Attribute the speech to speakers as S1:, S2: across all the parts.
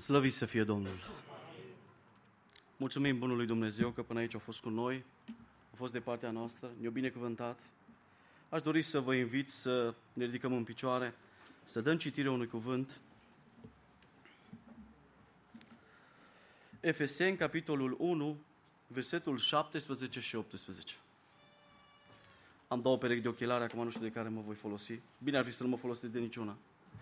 S1: Slăvit să fie Domnul! Mulțumim Bunului Dumnezeu că până aici a fost cu noi, a fost de partea noastră, ne-a binecuvântat. Aș dori să vă invit să ne ridicăm în picioare, să dăm citire unui cuvânt. Efeseni, capitolul 1, versetul 17 și 18. Am două perechi de ochelari, acum nu știu de care mă voi folosi. Bine ar fi să nu mă folosesc de niciuna.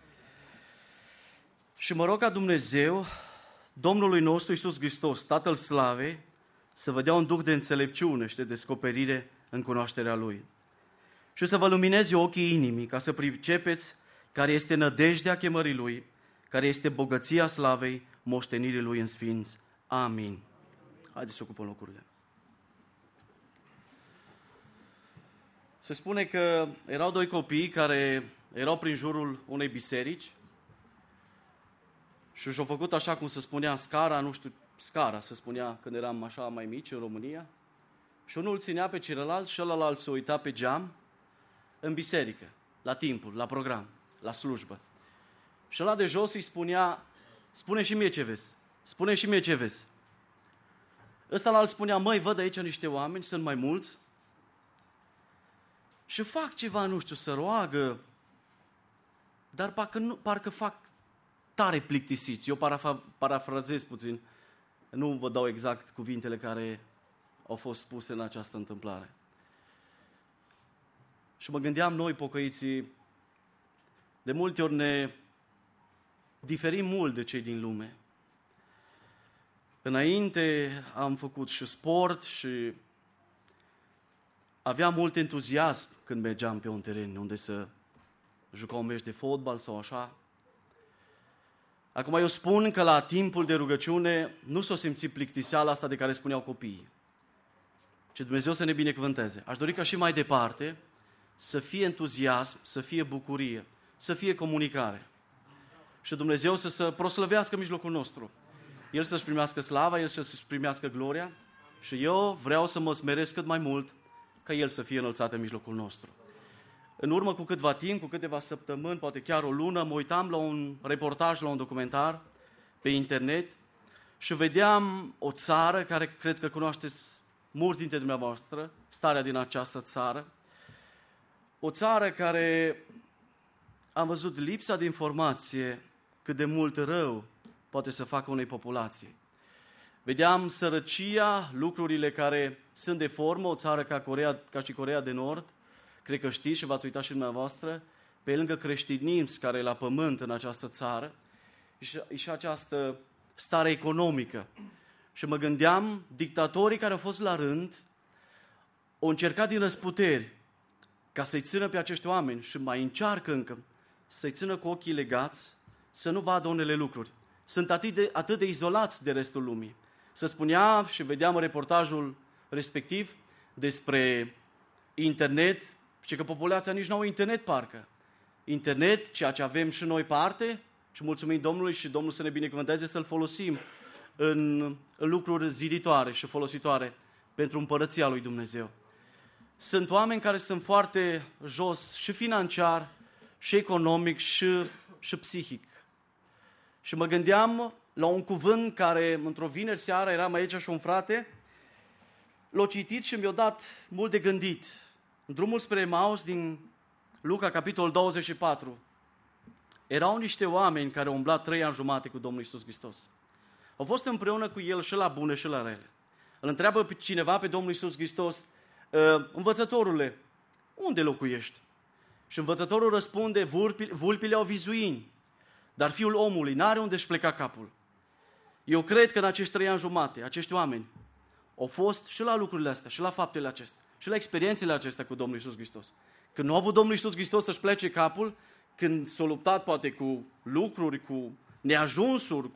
S1: Și mă rog ca Dumnezeu, Domnului nostru Iisus Hristos, Tatăl Slavei, să vă dea un duh de înțelepciune și de descoperire în cunoașterea Lui. Și să vă lumineze ochii inimii, ca să pricepeți care este nădejdea chemării Lui, care este bogăția slavei moștenirii Lui în sfinți. Amin. Haideți să ocupăm locurile. Se spune că erau doi copii care erau prin jurul unei biserici și și-au făcut așa cum se spunea scara, nu știu, scara se spunea când eram așa mai mici în România, și unul îl ținea pe celălalt și ălalt se uita pe geam în biserică, la timpul, la program, la slujbă. Și ăla de jos îi spunea, spune și mie ce vezi, spune și mie ce vezi. Ăsta îl spunea, măi, văd aici niște oameni, sunt mai mulți, și fac ceva, nu știu, să roagă, dar parcă fac tare plictisiți. Eu parafrazez puțin, nu vă dau exact cuvintele care au fost spuse în această întâmplare. Și mă gândeam, noi pocăiții, de multe ori ne diferim mult de cei din lume. Înainte am făcut și sport și aveam mult entuziasm când mergeam pe un teren unde să jucau un meci de fotbal sau așa. Acum eu spun că la timpul de rugăciune nu s-o simți plictiseala asta de care spuneau copiii. Ce Dumnezeu să ne binecuvânteze. Aș dori ca și mai departe să fie entuziasm, să fie bucurie, să fie comunicare. Și Dumnezeu să se proslăvească în mijlocul nostru. El să-și primească slava, El să-și primească gloria și eu vreau să mă smeresc cât mai mult ca El să fie înălțat în mijlocul nostru. În urmă cu câtva timp, cu câteva săptămâni, poate chiar o lună, mă uitam la un reportaj, la un documentar pe internet și vedeam o țară care cred că cunoașteți mulți dintre dumneavoastră, starea din această țară. O țară care am văzut lipsa de informație cât de mult rău poate să facă unei populații. Vedeam sărăcia, lucrurile care sunt de formă, o țară ca și Coreea de Nord, cred că știți și v-ați uitat și dumneavoastră, pe lângă creștinism care e la pământ în această țară, și această stare economică. Și mă gândeam, dictatorii care au fost la rând, au încercat din răsputeri ca să-i țină pe acești oameni și mai încearcă încă să-i țină cu ochii legați, să nu vadă unele lucruri. Sunt atât de izolați de restul lumii. Se spunea și vedeam în reportajul respectiv despre internet și că populația nici nu au internet parcă. Internet, ceea ce avem și noi parte, și mulțumim Domnului și Domnul să ne binecuvânteze să-l folosim în lucruri ziditoare și folositoare pentru împărăția lui Dumnezeu. Sunt oameni care sunt foarte jos și financiar, și economic, și psihic. Și mă gândeam la un cuvânt care, într-o vineri seara, eram aici și un frate, l-a citit și mi-a dat mult de gândit. În drumul spre Emaus din Luca, capitolul 24, erau niște oameni care au umblat 3 ani jumate cu Domnul Iisus Hristos. Au fost împreună cu El și la bune și la rele. Îl întreabă pe cineva pe Domnul Iisus Hristos, învățătorule, unde locuiești? Și învățătorul răspunde, vulpile au vizuini, dar Fiul omului n-are unde își pleca capul. Eu cred că în acești 3 ani jumate, acești oameni au fost și la lucrurile astea, și la faptele acestea, și la experiențele acestea cu Domnul Iisus Hristos. Când nu a avut Domnul Iisus Hristos să-și plece capul, când s-a luptat poate cu lucruri, cu neajunsuri,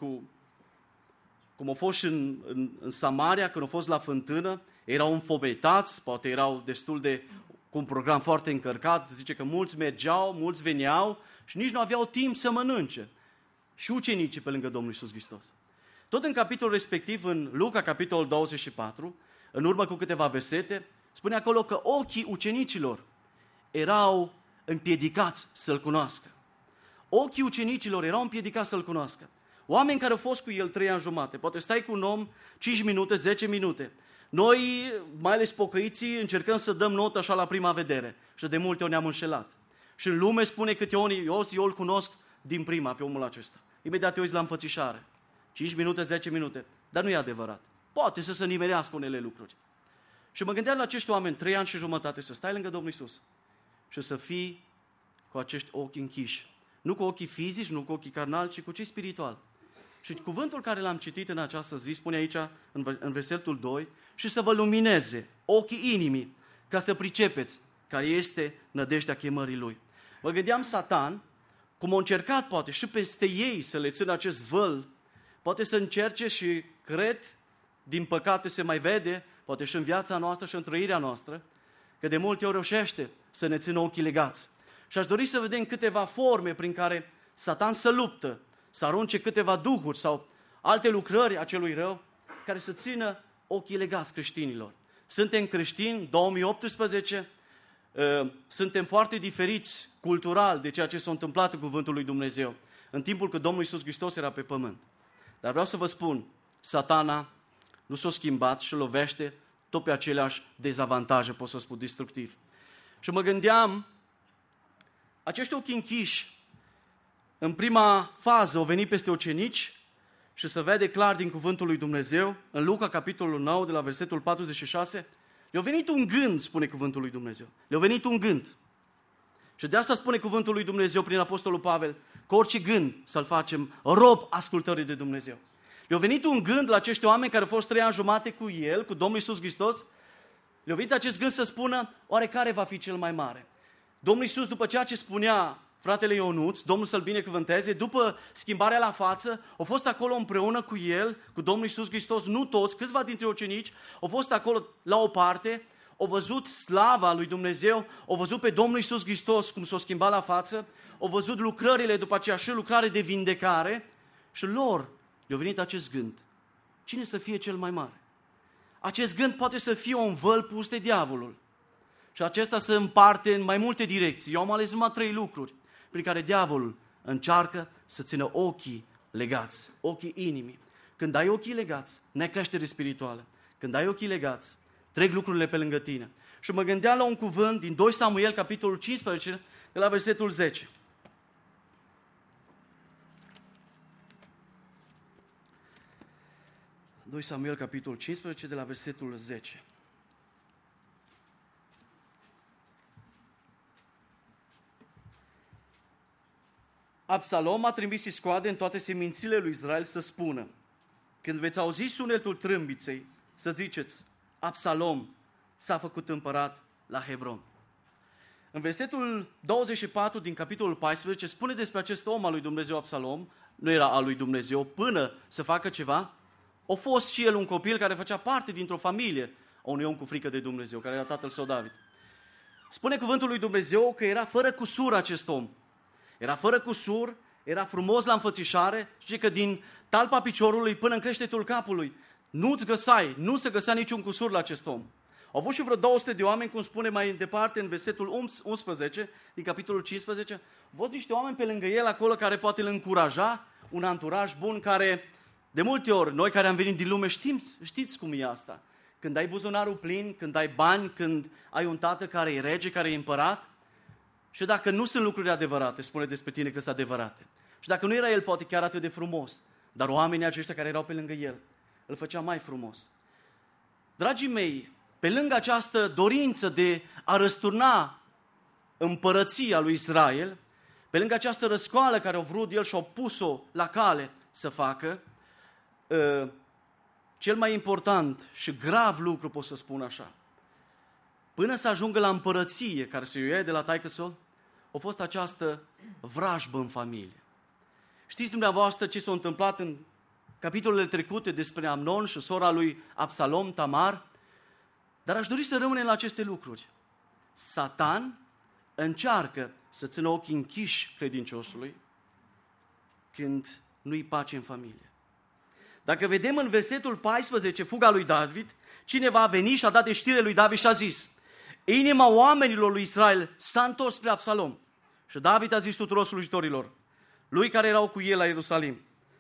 S1: cum au fost și în Samaria, când au fost la fântână, erau înfobetați, poate erau destul de, cu un program foarte încărcat, zice că mulți mergeau, mulți veneau și nici nu aveau timp să mănânce. Și ucenicii pe lângă Domnul Iisus Hristos. Tot în capitolul respectiv, în Luca, capitolul 24, în urmă cu câteva versete, spune acolo că ochii ucenicilor erau împiedicați să-L cunoască. Ochii ucenicilor erau împiedicați să-L cunoască. Oameni care au fost cu el 3 ani jumate. Poate stai cu un om 5 minute, 10 minute. Noi, mai ales pocăiții, încercăm să dăm notă așa la prima vedere. Și de multe ori ne-am înșelat. Și în lume spune câte ori, eu îl cunosc din prima pe omul acesta. Imediat te uiți la înfățișare. 5 minute, 10 minute. Dar nu e adevărat. Poate să se nimerească unele lucruri. Și mă gândeam la acești oameni, 3 ani și jumătate, să stai lângă Domnul Iisus și să fii cu acești ochi închiși. Nu cu ochii fizici, nu cu ochii carnali, ci cu cei spirituali. Și cuvântul care l-am citit în această zi, spune aici, în versetul 2, și să vă lumineze ochii inimii, ca să pricepeți care este nădejdea chemării Lui. Mă gândeam Satan, cum a încercat poate și peste ei să le țină acest văl, poate să încerce și cred, din păcate se mai vede, poate și în viața noastră și în trăirea noastră, că de multe ori reușește să ne țină ochii legați. Și aș dori să vedem câteva forme prin care Satan să luptă, să arunce câteva duhuri sau alte lucrări a celui rău, care să țină ochii legați creștinilor. Suntem creștini, 2018, suntem foarte diferiți cultural de ceea ce s-a întâmplat în Cuvântul lui Dumnezeu, în timpul când Domnul Iisus Hristos era pe pământ. Dar vreau să vă spun, Satana nu s-a schimbat și lovește tot pe aceleași dezavantaje, pot să spun, destructiv. Și mă gândeam, acești ochi închiși, în prima fază, au venit peste ucenici și se vede clar din Cuvântul lui Dumnezeu, în Luca, capitolul 9, de la versetul 46, le-a venit un gând, spune Cuvântul lui Dumnezeu. Le-a venit un gând. Și de asta spune Cuvântul lui Dumnezeu prin Apostolul Pavel, că orice gând să-l facem rob ascultării de Dumnezeu. Le-a venit un gând la acești oameni care au fost 3 ani jumate cu el, cu Domnul Iisus Hristos. Le-a venit acest gând să spună, oare care va fi cel mai mare? Domnul Iisus, după ceea ce spunea fratele Ionuț, Domnul să-l binecuvânteze, după schimbarea la față, au fost acolo împreună cu el, cu Domnul Iisus Hristos, nu toți, câțiva dintre ucenici, au fost acolo la o parte, au văzut slava lui Dumnezeu, au văzut pe Domnul Iisus Hristos cum s-a schimbat la față, au văzut lucrările după aceea și lucrare de vindecare și lor le-a venit acest gând. Cine să fie cel mai mare? Acest gând poate să fie un văl pus de diavolul. Și acesta se împarte în mai multe direcții. Eu am ales numai 3 lucruri prin care diavolul încearcă să țină ochii legați, ochii inimii. Când ai ochii legați, n-ai creștere spirituală. Când ai ochii legați, trec lucrurile pe lângă tine. Și mă gândeam la un cuvânt din 2 Samuel, capitolul 15, de la versetul 10. Doi Samuel, capitolul 15, de la versetul 10. Absalom a trimis iscoade în toate semințile lui Israel să spună, când veți auzi sunetul trâmbiței, să ziceți, Absalom s-a făcut împărat la Hebron. În versetul 24 din capitolul 14 spune despre acest om al lui Dumnezeu Absalom, nu era al lui Dumnezeu, până să facă ceva, a fost și el un copil care făcea parte dintr-o familie a unui om cu frică de Dumnezeu, care era tatăl său David. Spune cuvântul lui Dumnezeu că era fără cusur acest om. Era fără cusur, era frumos la înfățișare, știi că din talpa piciorului până în creștetul capului nu se găsea niciun cusur la acest om. Au avut și vreo 200 de oameni, cum spune mai departe în versetul 11 din capitolul 15, au fost niște oameni pe lângă el acolo care poate îl încuraja, un anturaj bun care, de multe ori, noi care am venit din lume știți cum e asta. Când ai buzunarul plin, când ai bani, când ai un tată care e rege, care e împărat, și dacă nu sunt lucruri adevărate, spune despre tine că sunt adevărate. Și dacă nu era el poate chiar atât de frumos, dar oamenii aceștia care erau pe lângă el îl făcea mai frumos. Dragii mei, pe lângă această dorință de a răsturna împărăția lui Israel, pe lângă această răscoală care au vrut el și au pus-o la cale să facă, cel mai important și grav lucru, pot să spun așa, până să ajungă la împărăție, care se ia de la taică-său, a fost această vrajbă în familie. Știți dumneavoastră ce s-a întâmplat în capitolele trecute despre Amnon și sora lui Absalom, Tamar? Dar aș dori să rămânem la aceste lucruri. Satan încearcă să țină ochii închiși credinciosului când nu-i pace în familie. Dacă vedem în versetul 14 fuga lui David, cineva a venit și a dat de știre lui David și a zis, inima oamenilor lui Israel s-a întors spre Absalom. Și David a zis tuturor slujitorilor lui care erau cu el la Ierusalim,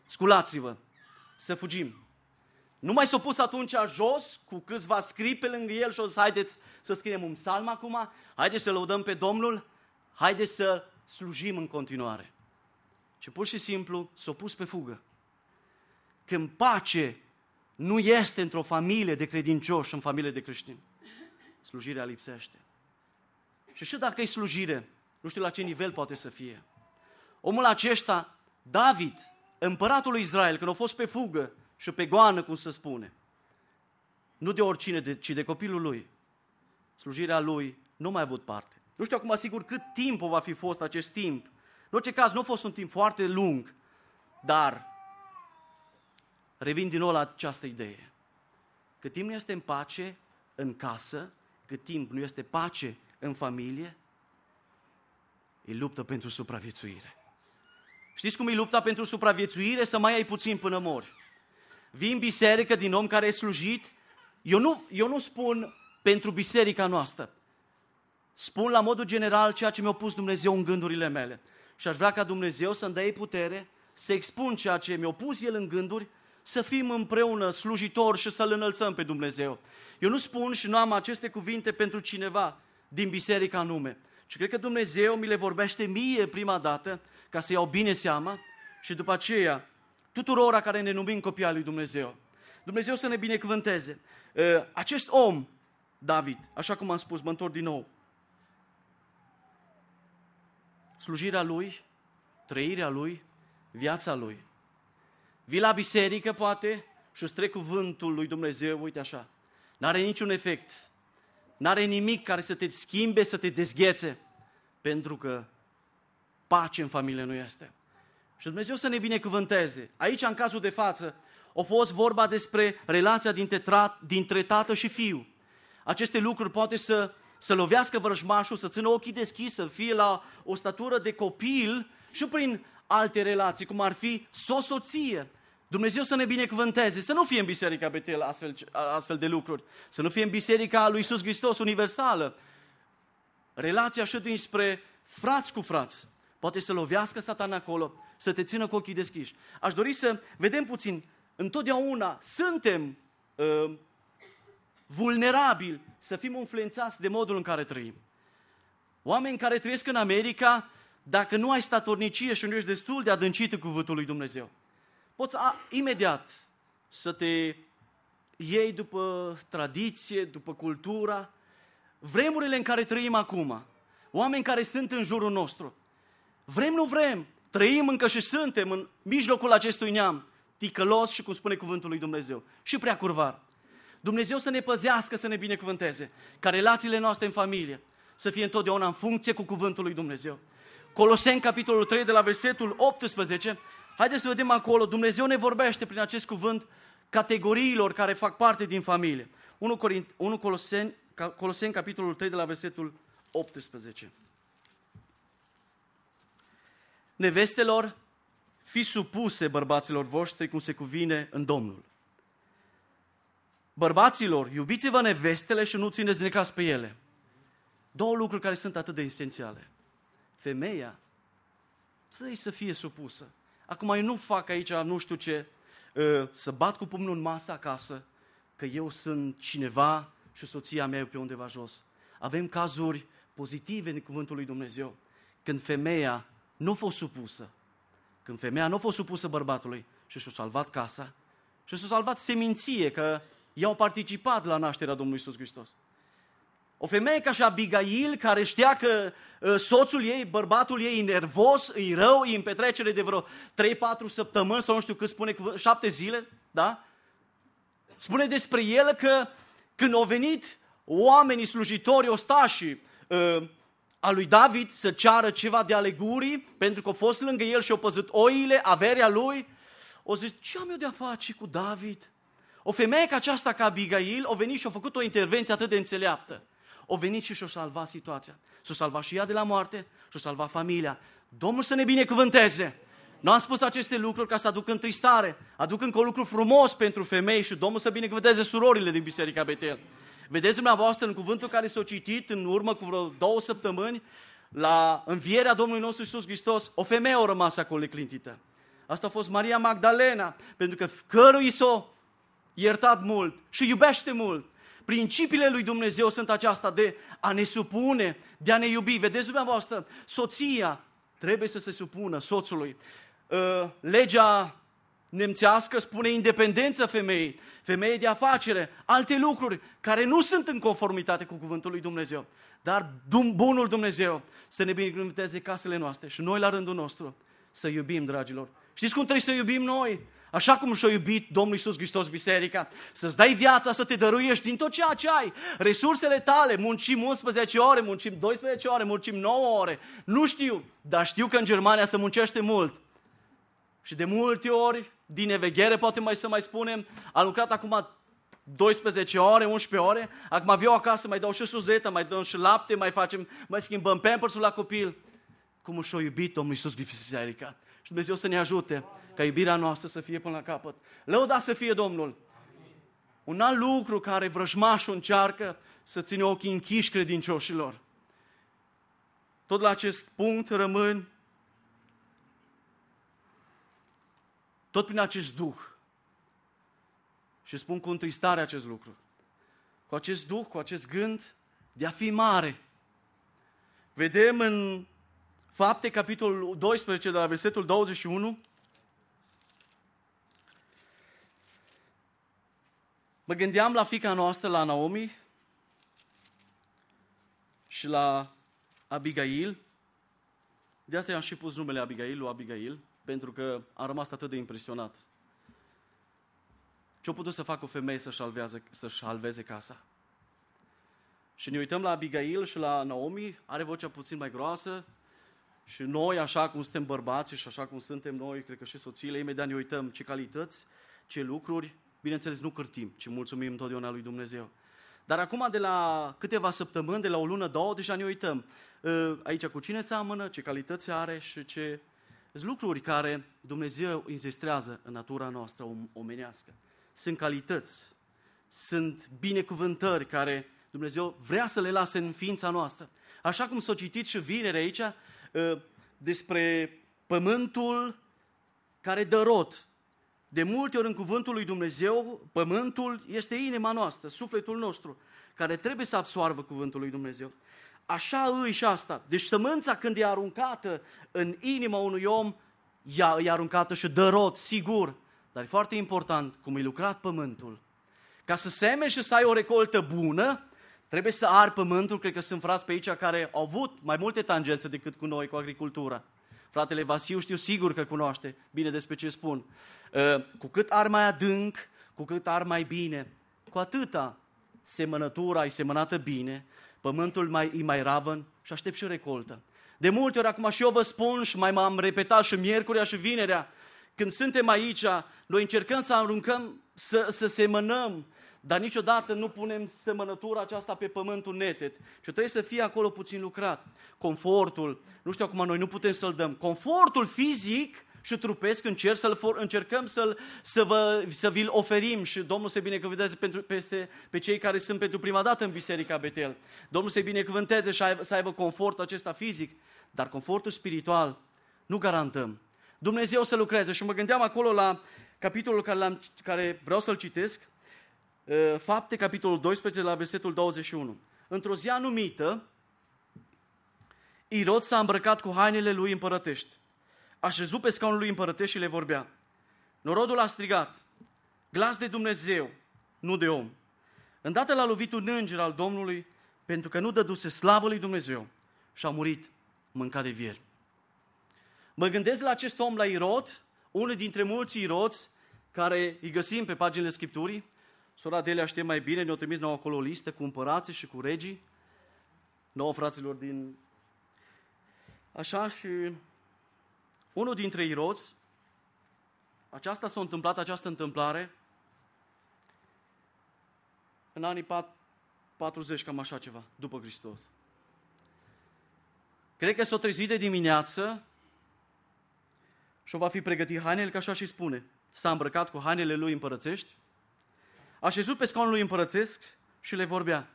S1: sculați-vă, să fugim. Nu mai s-a pus atunci jos cu câțiva scrii pe lângă el și o zis, haideți să scriem un psalm acum, haideți să lăudăm pe Domnul, haideți să slujim în continuare. Și pur și simplu s-a pus pe fugă. Când pace nu este într-o familie de credincioși, în familie de creștini, slujirea lipsește. Și dacă e slujire, nu știu la ce nivel poate să fie. Omul acesta, David, împăratul lui Israel, când a fost pe fugă și pe goană, cum se spune, nu de oricine, ci de copilul lui, slujirea lui nu mai a avut parte. Nu știu acum sigur cât timp va fi fost acest timp. În orice caz, nu a fost un timp foarte lung, dar revin din nou la această idee. Cât timp nu este în pace în casă, cât timp nu este pace în familie, e luptă pentru supraviețuire. Știți cum e lupta pentru supraviețuire? Să mai ai puțin până mori. Vii în biserică din om care e slujit. Eu nu spun pentru biserica noastră. Spun la modul general ceea ce mi-a pus Dumnezeu în gândurile mele. Și aș vrea ca Dumnezeu să-mi dea putere să expun ceea ce mi-a pus El în gânduri, să fim împreună slujitori și să-L înălțăm pe Dumnezeu. Eu nu spun și nu am aceste cuvinte pentru cineva din biserica anume. Și cred că Dumnezeu mi le vorbește mie prima dată, ca să iau bine seama, și după aceea tuturora care ne numim copii al lui Dumnezeu. Dumnezeu să ne binecuvânteze. Acest om, David, așa cum am spus, mă întorc din nou, slujirea lui, trăirea lui, viața lui. Vii la biserică, poate, și îți trec cuvântul lui Dumnezeu, uite așa. N-are niciun efect. N-are nimic care să te schimbe, să te dezghețe. Pentru că pace în familie nu este. Și Dumnezeu să ne binecuvânteze. Aici, în cazul de față, a fost vorba despre relația dintre tată și fiu. Aceste lucruri poate să lovească vrăjmașul, să țină ochii deschiși, să fie la o statură de copil și prin alte relații, cum ar fi soție. Dumnezeu să ne binecuvânteze, să nu fie în Biserica Betel astfel de lucruri, să nu fie în Biserica lui Iisus Hristos universală. Relația și dinspre frați cu frați poate să lovească Satan acolo, să te țină cu ochii deschiși. Aș dori să vedem puțin, întotdeauna suntem vulnerabili să fim influențați de modul în care trăim. Oameni care trăiesc în America, dacă nu ai statornicie și nu ești destul de adâncit în cuvântul lui Dumnezeu, poți imediat să te iei după tradiție, după cultura. Vremurile în care trăim acum, oameni care sunt în jurul nostru, vrem, nu vrem, trăim încă și suntem în mijlocul acestui neam, ticălos și cum spune cuvântul lui Dumnezeu, și prea curvar. Dumnezeu să ne păzească, să ne binecuvânteze, ca relațiile noastre în familie să fie întotdeauna în funcție cu cuvântul lui Dumnezeu. Coloseni, capitolul 3, de la versetul 18, haideți să vedem acolo, Dumnezeu ne vorbește prin acest cuvânt categoriilor care fac parte din familie. 1 Coloseni, capitolul 3, de la versetul 18. Nevestelor, fiți supuse bărbaților voștri cum se cuvine în Domnul. Bărbaților, iubiți-vă nevestele și nu țineți necaz pe ele. Două lucruri care sunt atât de esențiale. Femeia trebuie să fie supusă. Acum eu nu fac aici, nu știu ce, să bat cu pumnul în masă acasă, că eu sunt cineva și soția mea e pe undeva jos. Avem cazuri pozitive în cuvântul lui Dumnezeu. Când femeia nu a fost supusă, când femeia nu a fost supusă bărbatului și și-a salvat casa și și-a salvat seminție, că i-au participat la nașterea Domnului Iisus Hristos. O femeie ca și Abigail, care știa că soțul ei, bărbatul ei e nervos, e rău, e în petrecere de vreo 3-4 săptămâni, sau nu știu cât spune, 7 zile, da? Spune despre el că când au venit oamenii slujitori, ostașii a lui David să ceară ceva de alegurii, pentru că au fost lângă el și au păzit oile, averea lui, au zis, ce am eu de-a face cu David? O femeie ca aceasta, ca Abigail, a venit și a făcut o intervenție atât de înțeleaptă. A venit și și-a salvat situația. S-a salvat și ea de la moarte, și-a salvat familia. Domnul să ne binecuvânteze! Nu am spus aceste lucruri ca să aduc întristare. Aduc încă un lucru frumos pentru femei și Domnul să binecuvânteze surorile din Biserica Betel. Vedeți dumneavoastră în cuvântul care s-a citit în urmă cu vreo 2 săptămâni, la învierea Domnului nostru Iisus Hristos, o femeie a rămas acolo neclintită. Asta a fost Maria Magdalena, pentru că cărui i s-a iertat mult și iubește mult. Principiile lui Dumnezeu sunt aceasta de a ne supune, de a ne iubi. Vedeți dumneavoastră, soția trebuie să se supună soțului. Legea nemțească spune independență femeii, femeie de afacere, alte lucruri care nu sunt în conformitate cu cuvântul lui Dumnezeu. Dar bunul Dumnezeu să ne binecuvânteze casele noastre și noi la rândul nostru să iubim, dragilor. Știți cum trebuie să iubim noi? Așa cum și-a iubit Domnul Iisus Hristos biserica, să-ți dai viața, să te dăruiești din tot ceea ce ai, resursele tale, muncim 11 ore, muncim 12 ore, muncim 9 ore, nu știu, dar știu că în Germania se muncește mult. Și de multe ori, din neveghere, poate să mai spunem, am lucrat acum 12 ore, 11 ore, acum viu acasă, mai dau și suzetă, mai dau și lapte, mai schimbăm pampersul la copil. Cum și-a iubit Domnul Iisus biserica. Și Dumnezeu să ne ajute ca iubirea noastră să fie până la capăt. Lăudați să fie Domnul. Un alt lucru care vrăjmașul încearcă să ține ochii închiși credincioșilor. Tot la acest punct rămân tot prin acest duh. Și spun cu întristare acest lucru. Cu acest duh, cu acest gând de a fi mare. Vedem în Fapte, capitolul 12, de la versetul 21. Mă gândeam la fiica noastră, la Naomi și la Abigail. De asta i-am și pus numele Abigail, lui Abigail, pentru că am rămas atât de impresionat. Ce-a putut să facă o femeie să-și halveze casa? Și ne uităm la Abigail și la Naomi, are vocea puțin mai groasă, și noi, așa cum suntem bărbați și așa cum suntem noi, cred că și soțiile, imediat ne uităm ce calități, ce lucruri, bineînțeles nu cârtim, ci mulțumim întotdeauna lui Dumnezeu. Dar acum de la câteva săptămâni, de la o lună, două, deja ne uităm aici cu cine seamănă, ce calități are și ce lucruri care Dumnezeu înzestrează în natura noastră omenească. Sunt calități, sunt binecuvântări care Dumnezeu vrea să le lase în ființa noastră. Așa cum s-a citit și vineri aici, despre pământul care dă rod. De multe ori în cuvântul lui Dumnezeu, pământul este inima noastră, sufletul nostru, care trebuie să absoarbă cuvântul lui Dumnezeu. Așa îi și asta. Deci sămânța când e aruncată în inima unui om, ea e aruncată și dă rod, sigur. Dar e foarte important cum e lucrat pământul. Ca să semeni și să ai o recoltă bună, trebuie să ari pământul. Cred că sunt frați pe aici care au avut mai multe tangențe decât cu noi, cu agricultura. Fratele Vasiu știu sigur că cunoaște bine despre ce spun. Cu cât ari mai adânc, cu cât ari mai bine, cu atâta semănătura e semănată bine, pământul e mai ravăn și aștept și recoltă. De multe ori, acum și eu vă spun și mai m-am repetat și miercurea și vinerea, când suntem aici, noi încercăm să aruncăm, să semănăm, dar niciodată nu punem semănătura aceasta pe pământul neted. Și trebuie să fie acolo puțin lucrat. Confortul, nu știu acum, noi nu putem să-l dăm. Confortul fizic și trupesc încercăm să vi-l oferim și Domnul se binecuvânteze pe cei care sunt pentru prima dată în Biserica Betel. Domnul se binecuvânteze și să aibă confortul acesta fizic, dar confortul spiritual nu garantăm. Dumnezeu să lucreze. Și mă gândeam acolo la capitolul care vreau să-l citesc, Fapte, capitolul 12, la versetul 21. Într-o zi anumită, Irod s-a îmbrăcat cu hainele lui împărătești. A șezut pe scaunul lui împărătești și le vorbea. Norodul a strigat, glas de Dumnezeu, nu de om. Îndată l-a lovit un înger al Domnului, pentru că nu dăduse slavă lui Dumnezeu și a murit mâncat de vieri. Mă gândesc la acest om, la Irod, unul dintre mulți iroți care îi găsim pe paginile Scripturii. Sora Delia știe mai bine, ne-au trimis nouă acolo o listă cu împărații și cu regii, nouă fraților din... Așa, și unul dintre iroți, această întâmplare în anii 40, cam așa ceva, după Hristos. Cred că s-o trezit de dimineață și-o va fi pregătit hainele, că așa și spune. S-a îmbrăcat cu hainele lui împărățești, a șezut pe scaunul lui împărățesc și le vorbea.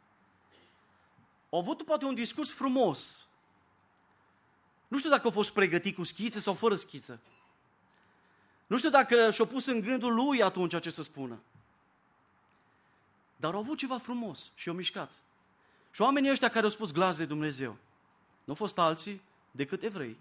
S1: Au avut poate un discurs frumos. Nu știu dacă a fost pregătit cu schiță sau fără schiță. Nu știu dacă și-a pus în gândul lui atunci ce să spună. Dar au avut ceva frumos și au mișcat. Și oamenii ăștia care au spus glas de Dumnezeu, nu au fost alții decât evrei.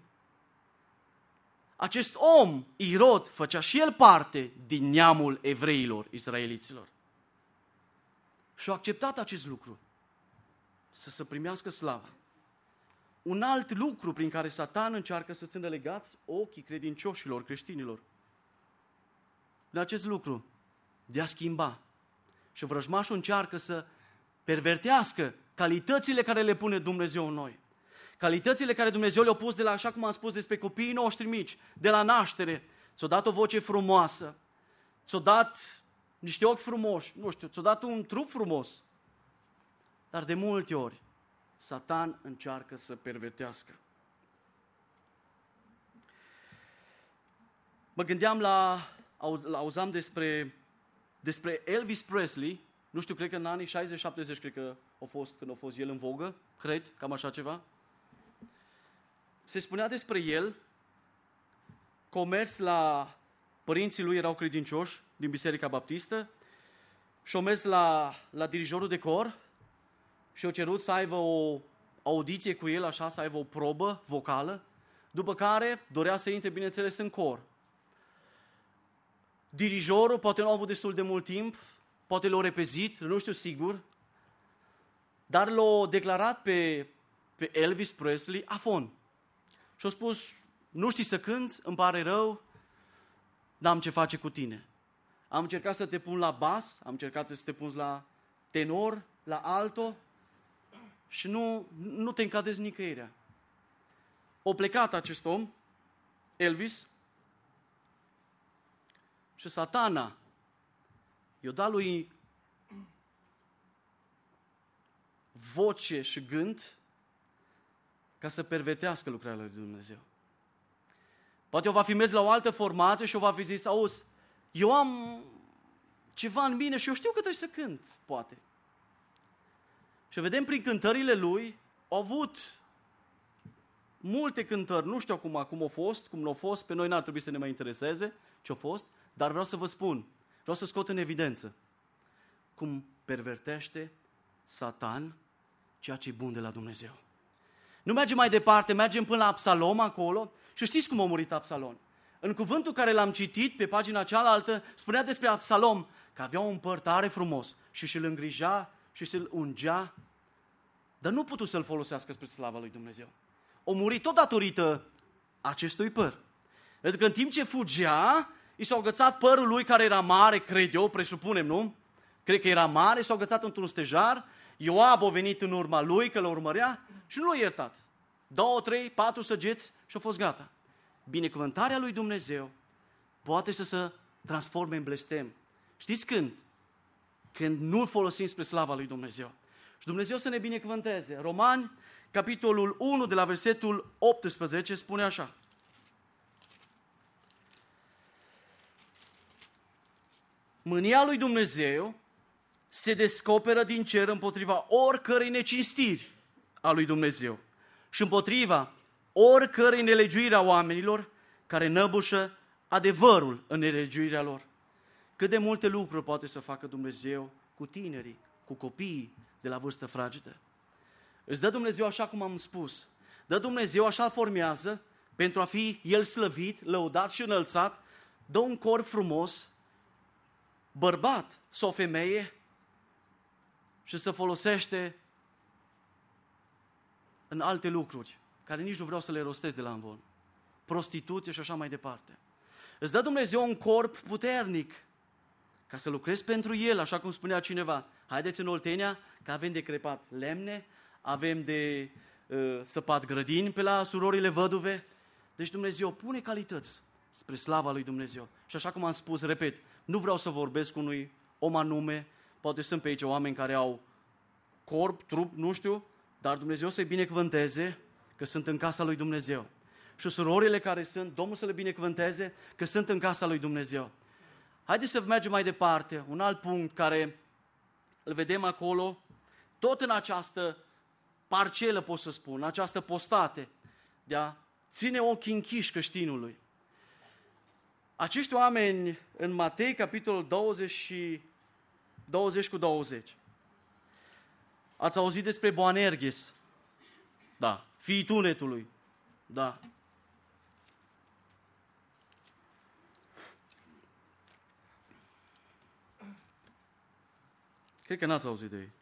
S1: Acest om, Irod, făcea și el parte din neamul evreilor, israeliților. Și au acceptat acest lucru, să se primească slava. Un alt lucru prin care Satan încearcă să țină legați ochii credincioșilor, creștinilor. În acest lucru, de a schimba. Și vrăjmașul încearcă să pervertească calitățile care le pune Dumnezeu în noi. Calitățile care Dumnezeu le-a pus de la, așa cum am spus despre copiii noștri mici, de la naștere. Ți-a dat o voce frumoasă, ți-a dat niște ochi frumoși, nu știu, ți-a dat un trup frumos. Dar de multe ori, Satan încearcă să pervertească. Mă gândeam auzeam despre Elvis Presley, nu știu, cred că în anii 60-70, cred că a fost, când a fost el în vogă, cred, cam așa ceva. Se spunea despre el că a mers la părinții lui, erau credincioși din Biserica Baptistă, și a mers la dirijorul de cor și a cerut să aibă o audiție cu el, așa, să aibă o probă vocală, după care dorea să intre, bineînțeles, în cor. Dirijorul poate nu a avut destul de mult timp, poate l-a repezit, nu știu sigur, dar l-a declarat pe Elvis Presley afon. Și a spus, nu știi să cânți, îmi pare rău, n-am ce face cu tine. Am încercat să te pun la bas, am încercat să te pun la tenor, la alto și nu te încadrezi nicăieri. O plecat acest om, Elvis, și Satana i-a dat lui voce și gând ca să pervertească lucrarea lui Dumnezeu. Poate o va fi mers la o altă formație și o va fi zis, auzi, eu am ceva în mine și eu știu că trebuie să cânt, poate. Și vedem prin cântările lui, au avut multe cântări, nu știu acum cum au fost, cum nu au fost, pe noi n-ar trebui să ne mai intereseze ce au fost, dar vreau să vă spun, vreau să scot în evidență cum pervertește Satan ceea ce e bun de la Dumnezeu. Nu mergem mai departe, mergem până la Absalom acolo și știți cum a murit Absalom. În cuvântul care l-am citit pe pagina cealaltă, spunea despre Absalom că avea un păr tare frumos și și-l îngrija și și-l ungea, dar nu putu să-l folosească spre slava lui Dumnezeu. A murit tot datorită acestui păr. Pentru că în timp ce fugea, i s-a agățat părul lui care era mare, cred eu, presupunem, nu? Cred că era mare, s-a agățat într-un stejar, Ioab a venit în urma lui, că l-a urmărea și nu l-a iertat. 2, 3, 4 săgeți și a fost gata. Binecuvântarea lui Dumnezeu poate să se transforme în blestem. Știți când? Când nu-l folosim spre slava lui Dumnezeu. Și Dumnezeu să ne binecuvânteze. Romani, capitolul 1, de la versetul 18, spune așa. Mânia lui Dumnezeu se descoperă din cer împotriva oricărei necinstiri a lui Dumnezeu și împotriva oricărei nelegiuiri a oamenilor care năbușă adevărul în nelegiuirea lor. Cât de multe lucruri poate să facă Dumnezeu cu tinerii, cu copiii de la vârstă fragedă. Îți dă Dumnezeu așa cum am spus. Dă Dumnezeu așa formează pentru a fi El slăvit, lăudat și înălțat. Dă un corp frumos, bărbat sau o femeie și se folosește în alte lucruri care nici nu vreau să le rostesc de la învon. Prostituție și așa mai departe. Îți dă Dumnezeu un corp puternic ca să lucrezi pentru El, așa cum spunea cineva. Haideți în Oltenia că avem de crepat lemne, avem de săpat grădini pe la surorile văduve. Deci Dumnezeu pune calități spre slava lui Dumnezeu. Și așa cum am spus, repet, nu vreau să vorbesc cu unui om anume, poate sunt pe aici oameni care au corp, trup, nu știu, dar Dumnezeu să-i binecuvânteze că sunt în casa lui Dumnezeu. Și surorile care sunt, Domnul să le binecuvânteze că sunt în casa lui Dumnezeu. Haideți să mergem mai departe, un alt punct care îl vedem acolo, tot în această parcelă, pot să spun, în această postate, de a ține ochii închiși creștinului. Acești oameni în Matei, capitolul 20. Ați auzit despre Boanerges? Da. Fiii tunetului? Da. Cred că n-ați auzit de ei.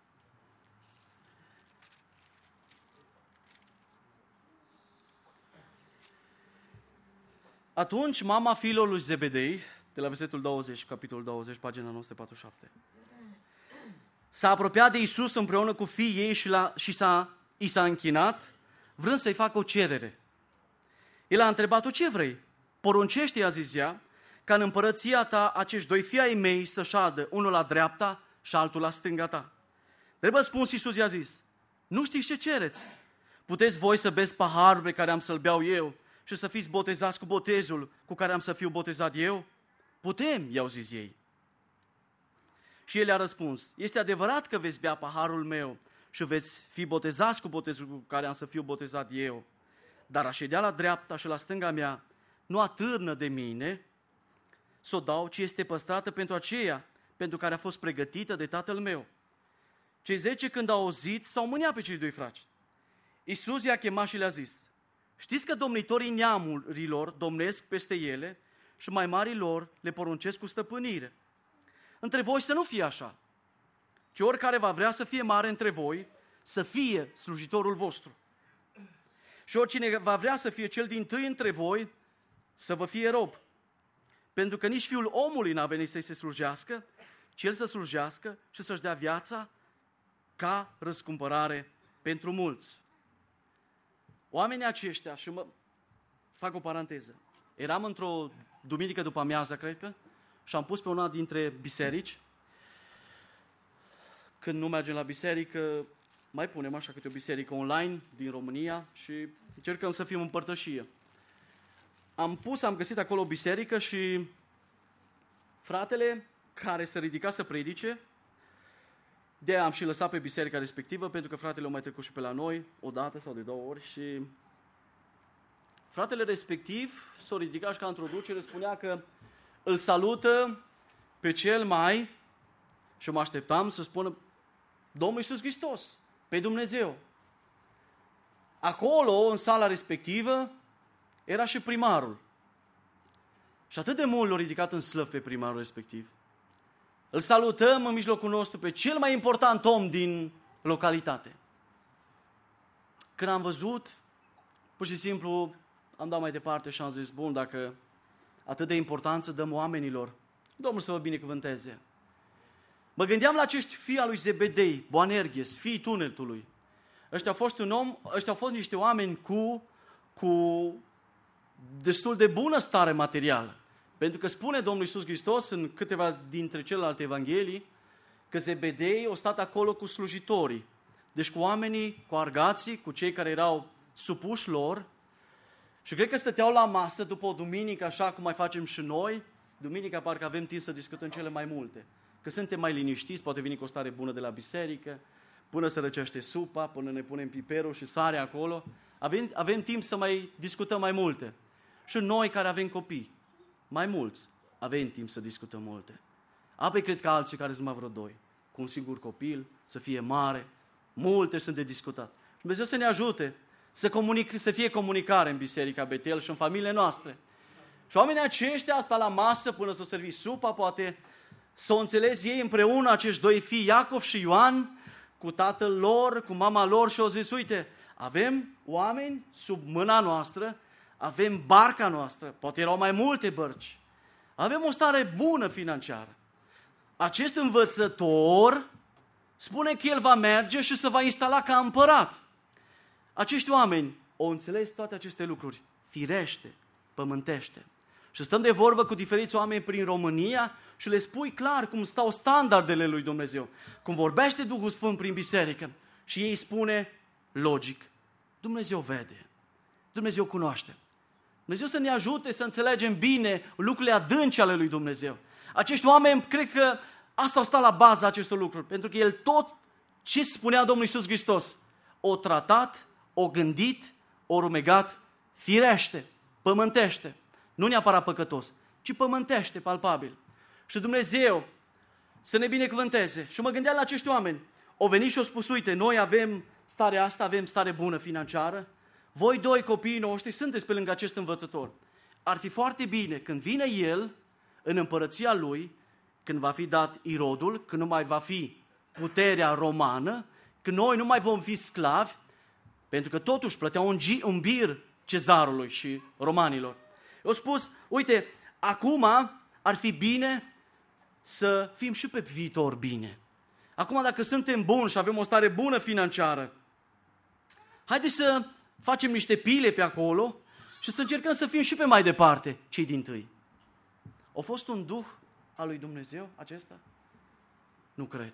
S1: Atunci, mama fiilor lui Zebedei, de la versetul 20, capitolul 20, pagina 947, s-a apropiat de Iisus împreună cu fiii ei și i s-a închinat, vrând să-i facă o cerere. El a întrebat-o, ce vrei? Poruncește, i-a zis ea, ca în împărăția ta acești doi fii ai mei să șadă, unul la dreapta și altul la stânga ta. Drept răspuns, Iisus i-a zis, nu știți ce cereți? Puteți voi să beți paharul pe care am să-l beau eu și să fiți botezați cu botezul cu care am să fiu botezat eu? Putem, i-au zis ei. Și el a răspuns, este adevărat că veți bea paharul meu și veți fi botezați cu botezul cu care am să fiu botezat eu, dar a ședea la dreapta și la stânga mea nu atârnă de mine să o dau, ci este păstrată pentru aceea pentru care a fost pregătită de tatăl meu. Cei 10, când au auzit, s-au mâniat pe cei doi frați. Iisus i-a chemat și le-a zis, știți că domnitorii neamurilor domnesc peste ele și mai marii lor le poruncesc cu stăpânire. Între voi să nu fie așa, ci oricare va vrea să fie mare între voi, să fie slujitorul vostru. Și oricine va vrea să fie cel dintâi între voi, să vă fie rob. Pentru că nici Fiul omului n-a venit să-i se slujească, ci El să slujească și să-și dea viața ca răscumpărare pentru mulți. Oamenii aceștia, și fac o paranteză, eram într-o duminică după amiază, cred că, și am pus pe una dintre biserici. Când nu mergem la biserică, mai punem așa câte o biserică online din România și încercăm să fim în părtășie. Am găsit acolo o biserică și fratele care se ridica să predice, de-aia am și lăsat pe biserica respectivă, pentru că fratele a mai trecut și pe la noi, o dată sau de 2 ori, și fratele respectiv s-a ridicat și ca introducere spunea că îl salută pe cel mai, și mă așteptam să spună Domnul Iisus Hristos, pe Dumnezeu. Acolo, în sala respectivă, era și primarul. Și atât de mult l-a ridicat în slăv pe primarul respectiv. Îl salutăm în mijlocul nostru pe cel mai important om din localitate. Când am văzut, pur și simplu am dat mai departe și am zis, bun, dacă atât de important să dăm oamenilor, Domnul să vă binecuvânteze. Mă gândeam la acești fii al lui Zebedei, Boanerges, fiii tunetului. Ăștia au fost niște oameni cu destul de bună stare materială. Pentru că spune Domnul Iisus Hristos în câteva dintre celelalte evanghelii că Zebedei au stat acolo cu slujitorii. Deci cu oamenii, cu argații, cu cei care erau supuși lor. Și cred că stăteau la masă după o duminică, așa cum mai facem și noi. Duminica parcă avem timp să discutăm cele mai multe. Că suntem mai liniștiți, poate veni cu o stare bună de la biserică, până se răcește supa, până ne punem piperul și sare acolo. Avem timp să mai discutăm mai multe. Și noi care avem copii, mai mulți, avem timp să discutăm multe. Apoi cred că alții care sunt mai vreo 2, cu un singur copil, să fie mare, multe sunt de discutat. Și Dumnezeu să ne ajute să fie comunicare în Biserica Betel și în familiile noastre. Și oamenii aceștia asta la masă până să servi supa, poate să o înțeles ei împreună, acești 2 fii, Iacov și Ioan, cu tatăl lor, cu mama lor, și au zis, uite, avem oameni sub mâna noastră, avem barca noastră, poate erau mai multe bărci, avem o stare bună financiară. Acest învățător spune că el va merge și se va instala ca împărat. Acești oameni au înțeles toate aceste lucruri, firește, pământește. Și stăm de vorbă cu diferiți oameni prin România și le spui clar cum stau standardele lui Dumnezeu, cum vorbește Duhul Sfânt prin biserică. Și ei spune, logic, Dumnezeu vede, Dumnezeu cunoaște. Dumnezeu să ne ajute să înțelegem bine lucrurile adânci ale lui Dumnezeu. Acești oameni, cred că asta au stat la baza acestor lucruri, pentru că el tot ce spunea Domnul Iisus Hristos, o tratat, o gândit, o rumegat, firește, pământește, nu neapărat păcătos, ci pământește, palpabil. Și Dumnezeu să ne binecuvânteze. Și mă gândeam la acești oameni. Au venit și au spus, uite, noi avem starea asta, avem stare bună financiară, voi doi copiii noștri sunteți pe lângă acest învățător. Ar fi foarte bine când vine el în împărăția lui, când va fi dat Irodul, când nu mai va fi puterea romană, când noi nu mai vom fi sclavi, pentru că totuși plăteau un bir cezarului și romanilor. Eu spus, uite, acum ar fi bine să fim și pe viitor bine. Acum dacă suntem buni și avem o stare bună financiară, haideți să facem niște pile pe acolo și să încercăm să fim și pe mai departe cei dintâi. A fost un duh al lui Dumnezeu acesta? Nu cred.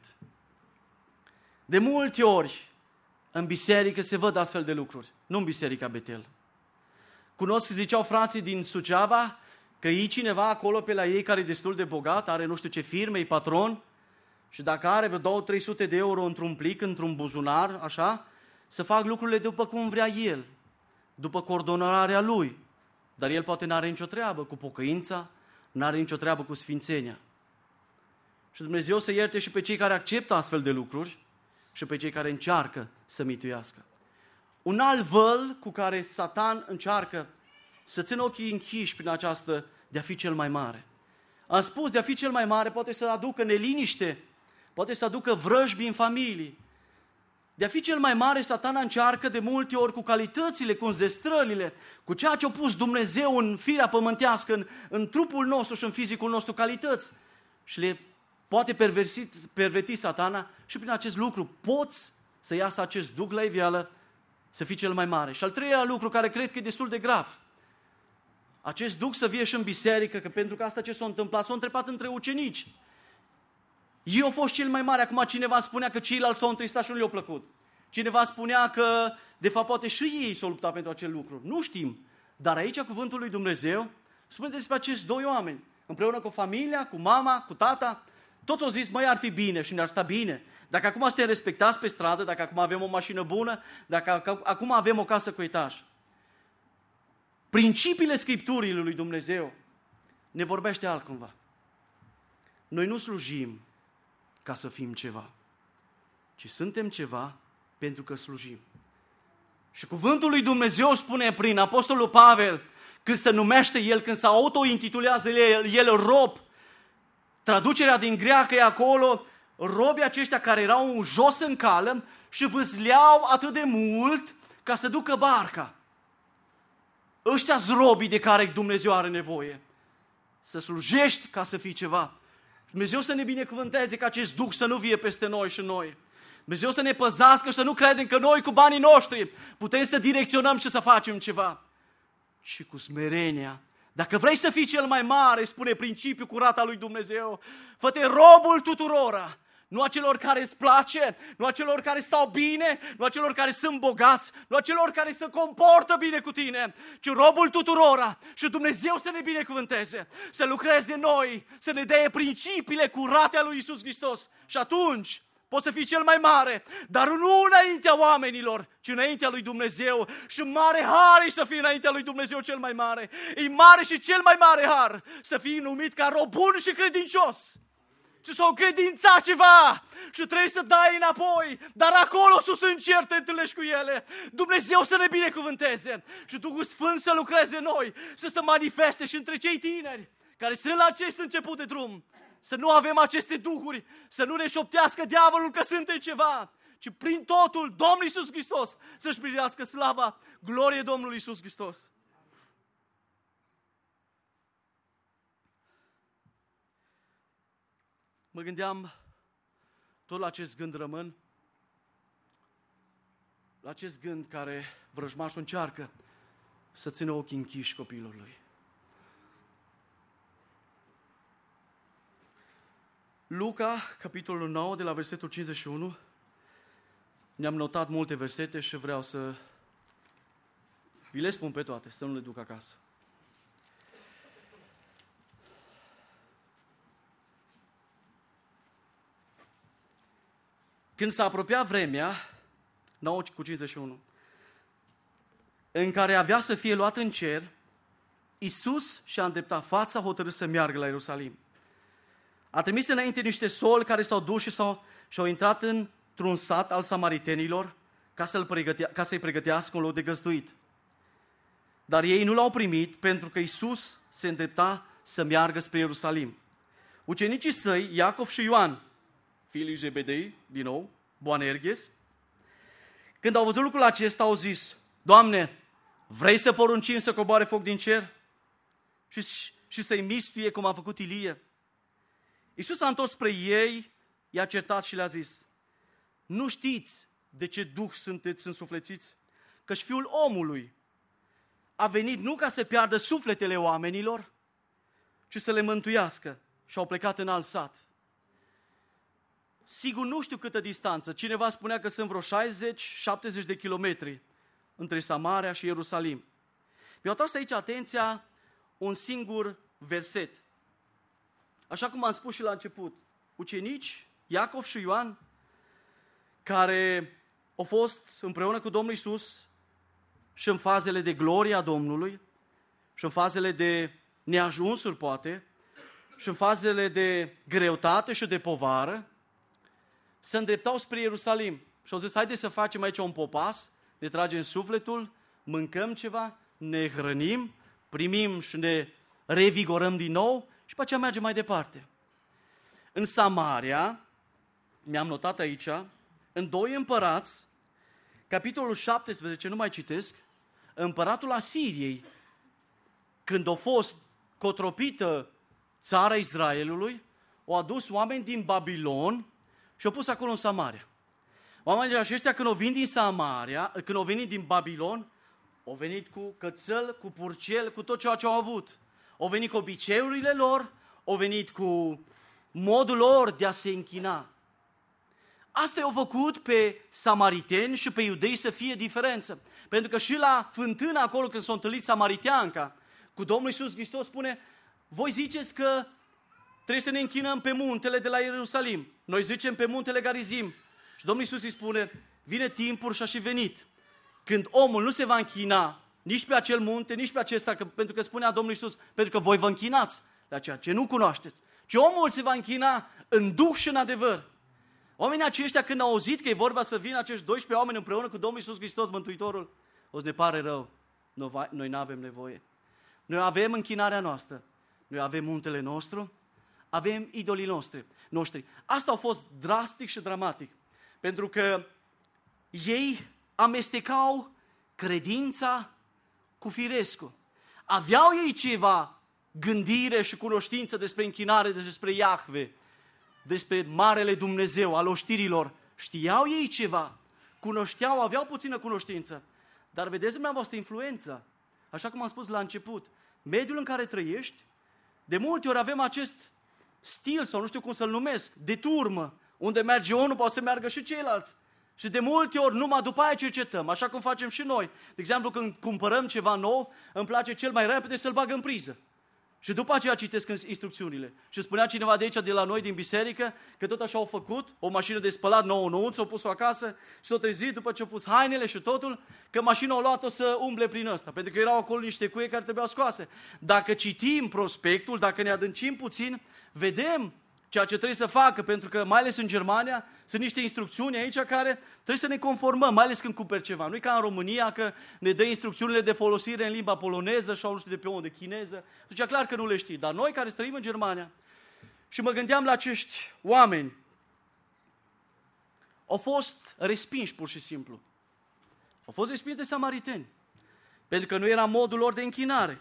S1: De multe ori în biserică se văd astfel de lucruri, nu în biserica Betel. Cunosc, ziceau frații din Suceava, că e cineva acolo pe la ei care e destul de bogat, are nu știu ce firme, e patron, și dacă are vreo 200-300 de euro într-un plic, într-un buzunar, așa, să fac lucrurile după cum vrea el, după coordonarea lui. Dar el poate n-are nicio treabă cu pocăința, n-are nicio treabă cu sfințenia. Și Dumnezeu să ierte și pe cei care acceptă astfel de lucruri și pe cei care încearcă să mituiască. Un alt văl cu care Satan încearcă să țină ochii închiși prin această de a fi cel mai mare. Am spus, de a fi cel mai mare poate să aducă neliniște, poate să aducă vrăjbi în familii. De a fi cel mai mare, Satana încearcă de multe ori cu calitățile, cu înzestrările, cu ceea ce a pus Dumnezeu în firea pământească, în trupul nostru și în fizicul nostru calități. Și le poate perverti Satana și prin acest lucru poți să iasă acest duh la iveală, să fii cel mai mare. Și al treilea lucru care cred că e destul de grav. Acest duh să vie și în biserică, că pentru că asta ce s-a întâmplat, s-a întrebat între ucenici. Eu au fost cel mai mare, acum cineva spunea că ceilalți s-au întristat și nu le-au plăcut. Cineva spunea că, de fapt, poate și ei s-au luptat pentru acel lucru. Nu știm. Dar aici cuvântul lui Dumnezeu spune despre acești doi oameni. Împreună cu familia, cu mama, cu tata, toți au zis, măi, ar fi bine și ne-ar sta bine. Dacă acum suntem respectați pe stradă, dacă acum avem o mașină bună, dacă acum avem o casă cu etaj. Principiile Scripturii lui Dumnezeu ne vorbește altcumva. Noi nu slujim ca să fim ceva, ci suntem ceva pentru că slujim. Și cuvântul lui Dumnezeu spune prin Apostolul Pavel, când se numește el, când se auto-intitulează el rob, traducerea din greacă e acolo, robii aceștia care erau jos în cală și vâsleau atât de mult ca să ducă barca. Ăștia-s robii de care Dumnezeu are nevoie. Să slujești ca să fii ceva. Dumnezeu să ne binecuvânteze ca acest duh să nu vie peste noi și noi. Dumnezeu să ne păzească și să nu credem că noi cu banii noștri putem să direcționăm și să facem ceva. Și cu smerenia. Dacă vrei să fii cel mai mare, spune principiul curat al lui Dumnezeu, fă-te robul tuturora. Nu a celor care îți place, nu a celor care stau bine, nu a celor care sunt bogați, nu a celor care se comportă bine cu tine, ci robul tuturora. Și Dumnezeu să ne binecuvânteze, să lucreze în noi, să ne dea principiile curate ale lui Iisus Hristos. Și atunci poți să fii cel mai mare, dar nu înaintea oamenilor, ci înaintea lui Dumnezeu. Și mare har e să fii înaintea lui Dumnezeu cel mai mare. E mare și cel mai mare har să fii numit ca rob bun și credincios. Și s-au încredințat ceva și trebuie să dai înapoi, dar acolo sus în cer te întâlnești cu ele. Dumnezeu să ne binecuvânteze și Duhul Sfânt să lucreze în noi, să se manifeste și între cei tineri care sunt la acest început de drum. Să nu avem aceste duhuri, să nu ne șoptească diavolul că suntem ceva, ci prin totul Domnul Iisus Hristos să-și primească slava, glorie Domnului Iisus Hristos. Mă gândeam, tot la acest gând rămân, la acest gând care vrăjmașul încearcă să țină ochii închiși copilul lui. Luca, capitolul 9, de la versetul 51, ne-am notat multe versete și vreau să vi le spun pe toate, să nu le duc acasă. Când s-a apropiat vremea, 9:51, în care avea să fie luat în cer, Iisus și-a îndreptat fața, hotărât să meargă la Ierusalim. A trimis înainte niște soli care s-au dus și au intrat într-un sat al samaritenilor ca să-i pregătească un loc de găzduit. Dar ei nu l-au primit pentru că Iisus se îndrepta să meargă spre Ierusalim. Ucenicii săi, Iacov și Ioan, fiii lui Zebedei, din nou, Boanerges, când au văzut lucrul acesta, au zis: Doamne, vrei să poruncim să coboare foc din cer și să-i mistuie cum a făcut Ilie? Iisus a întors spre ei, i-a certat și le-a zis: nu știți de ce duh sunteți însuflețiți? Căci Fiul omului a venit nu ca să piardă sufletele oamenilor, ci să le mântuiască. Și au plecat în alt sat. Sigur, nu știu câtă distanță. Cineva spunea că sunt vreo 60-70 de kilometri între Samaria și Ierusalim. Mi-a atras aici atenția un singur verset. Așa cum am spus și la început, ucenici, Iacov și Ioan, care au fost împreună cu Domnul Iisus și în fazele de glorie a Domnului și în fazele de neajunsuri, poate, și în fazele de greutate și de povară, se îndreptau spre Ierusalim. Și au zis: haideți să facem aici un popas, ne tragem sufletul, mâncăm ceva, ne hrănim, primim și ne revigorăm din nou și pe aceea mergem mai departe. În Samaria, mi-am notat aici, în 2 Împărați, capitolul 17, nu mai citesc, împăratul Asiriei, când a fost cotropită țara Israelului, au adus oameni din Babilon și au pus acolo în Samaria. Oamenii aceștia, când au venit din Samaria, când au venit din Babilon, au venit cu cățăl, cu purcel, cu tot ceea ce au avut. Au venit cu obiceiurile lor, au venit cu modul lor de a se închina. Asta i-au făcut pe samariteni și pe iudei să fie diferență. Pentru că și la fântână, acolo când s-a întâlnit samariteanca cu Domnul Iisus Hristos, spune: voi ziceți că trebuie să ne închinăm pe muntele de la Ierusalim. Noi zicem pe muntele Garizim. Și Domnul Iisus îi spune: vine timpul și a și venit, când omul nu se va închina nici pe acel munte, nici pe acesta, pentru că spunea Domnul Iisus, pentru că voi vă închinați la ceea ce nu cunoașteți, ci omul se va închina în duh și în adevăr. Oamenii aceștia, când au auzit că e vorba să vină acești 12 oameni împreună cu Domnul Iisus Hristos, Mântuitorul, o să ne pare rău, noi nu avem nevoie. Noi avem închinarea noastră, noi avem muntele nostru, avem idolii noștri. Asta a fost drastic și dramatic, pentru că ei amestecau credința cu firescul. Aveau ei ceva gândire și cunoștință despre închinare, despre Iahve, despre Marele Dumnezeu al oștirilor. Știau ei ceva, cunoșteau, aveau puțină cunoștință. Dar vedeți dumneavoastră influența, așa cum am spus la început, mediul în care trăiești, de multe ori avem acest stil, sau nu știu cum să-l numesc, de turmă, unde merge unul, poate să meargă și ceilalți. Și de multe ori numai după aia cercetăm, așa cum facem și noi. De exemplu, când cumpărăm ceva nou, îmi place cel mai repede să-l bag în priză. Și după aceea citesc instrucțiunile. Și spunea cineva de aici, de la noi, din biserică, că tot așa au făcut, o mașină de spălat nouă, s-au pus-o acasă și s-au trezit după ce au pus hainele și totul, că mașina au luat-o să umble prin ăsta, pentru că erau acolo niște cuie care trebuiau scoase. Dacă citim prospectul, dacă ne adâncim puțin, vedem ceea ce trebuie să facă, pentru că, mai ales în Germania, sunt niște instrucțiuni aici care trebuie să ne conformăm, mai ales când cumperi ceva. Nu-i ca în România, că ne dă instrucțiunile de folosire în limba poloneză sau nu știu de pe unde, chineză. Deci, clar că nu le știi. Dar noi care trăim în Germania, și mă gândeam la acești oameni, au fost respinși pur și simplu. Au fost respinși de samariteni, pentru că nu era modul lor de închinare.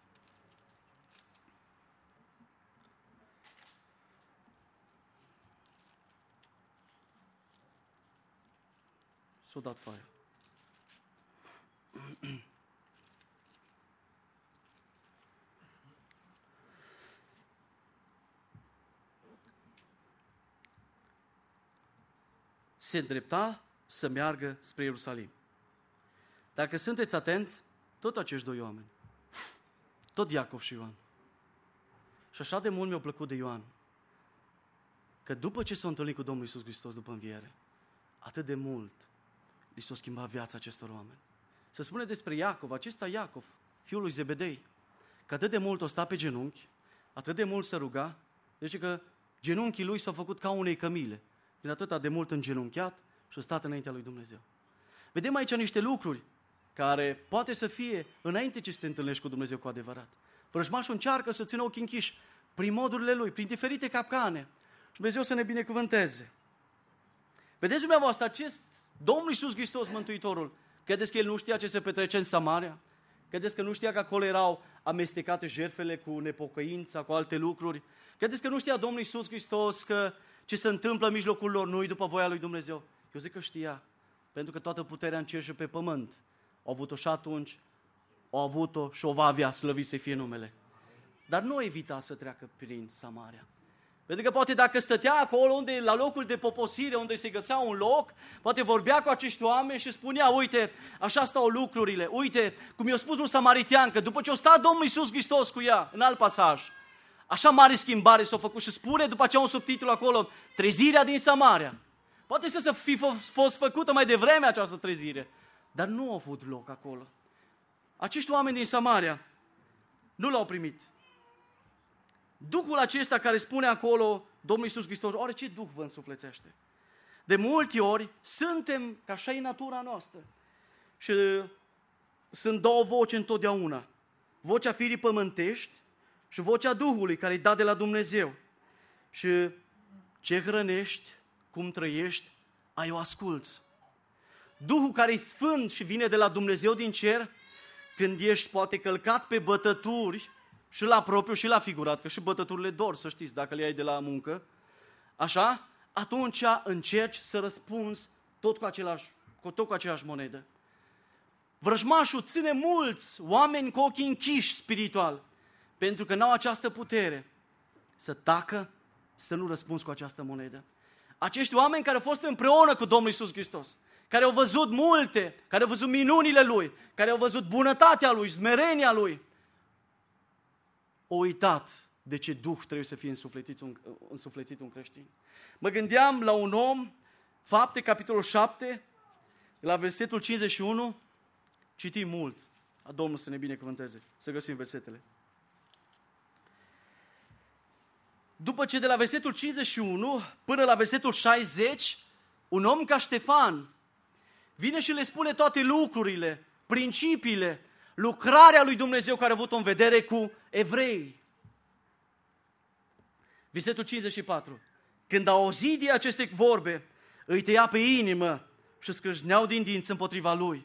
S1: S-a dat foaia. Se îndrepta să meargă spre Ierusalim. Dacă sunteți atenți, tot acești 2 oameni, tot Iacov și Ioan. Și așa de mult mi-a plăcut de Ioan, că după ce s-a întâlnit cu Domnul Iisus Hristos după înviere, atât de mult li s-a schimbat viața acestor oameni. Se spune despre Iacov, acesta Iacov, fiul lui Zebedei, că atât de mult o sta pe genunchi, atât de mult se ruga, zice că genunchii lui s-au făcut ca unei cămile, din atâta de mult îngenunchiat și a stat înaintea lui Dumnezeu. Vedem aici niște lucruri care poate să fie înainte ce să te întâlnești cu Dumnezeu cu adevărat. Vrăjmașul încearcă să țină ochii închiși prin modurile lui, prin diferite capcane. Și Dumnezeu să ne binecuvânteze. Vedeți dumneavoastră, acest Domnul Iisus Hristos, Mântuitorul, credeți că El nu știa ce se petrece în Samaria? Credeți că nu știa că acolo erau amestecate jertfele cu nepocăința, cu alte lucruri? Credeți că nu știa Domnul Iisus Hristos că ce se întâmplă în mijlocul lor nu-i după voia lui Dumnezeu? Eu zic că știa, pentru că toată puterea în cer și pe pământ au avut-o și atunci, au avut-o și o va avea, slăvit să fie numele. Dar nu evita să treacă prin Samaria. Pentru că poate dacă stătea acolo unde, la locul de poposire, unde se găsea un loc, poate vorbea cu acești oameni și spunea, uite, așa stau lucrurile, uite, cum i-a spus lui samaritean, că după ce a stat Domnul Iisus Hristos cu ea, în alt pasaj, așa mare schimbare s-a făcut și spune, după aceea un subtitlu acolo, trezirea din Samaria. Poate să fi fost făcută mai devreme această trezire, dar nu a avut loc acolo. Acești oameni din Samaria nu l-au primit. Duhul acesta care spune acolo Domnul Iisus Hristos, oare ce duh vă însuflețește? De multe ori suntem, ca așa e natura noastră. Și sunt două voci întotdeauna. Vocea firii pământești și vocea Duhului care îi dat de la Dumnezeu. Și ce hrănești, cum trăiești, ai o asculți. Duhul care e sfânt și vine de la Dumnezeu din cer, când ești poate călcat pe bătături, și la propriu și la figurat, că și bătăturile dor, să știți, dacă le ai de la muncă, așa, atunci încerci să răspunzi tot cu aceeași monedă. Vrăjmașul ține mulți oameni cu ochii închiși spiritual, pentru că n-au această putere să tacă, să nu răspunzi cu această monedă. Acești oameni care au fost împreună cu Domnul Iisus Hristos, care au văzut multe, care au văzut minunile Lui, care au văzut bunătatea Lui, smerenia Lui, au uitat de ce duh trebuie să fie însuflețit un creștin. Mă gândeam la un om, Fapte, capitolul 7, la versetul 51, citim mult, a Domnul să ne binecuvânteze, să găsim versetele. După ce de la versetul 51 până la versetul 60, un om ca Ștefan vine și le spune toate lucrurile, principiile, lucrarea lui Dumnezeu care a avut-o în vedere cu evrei. Versetul 54. Când au auzit de aceste vorbe, îi tăia pe inimă și scrâșneau din dinți împotriva lui.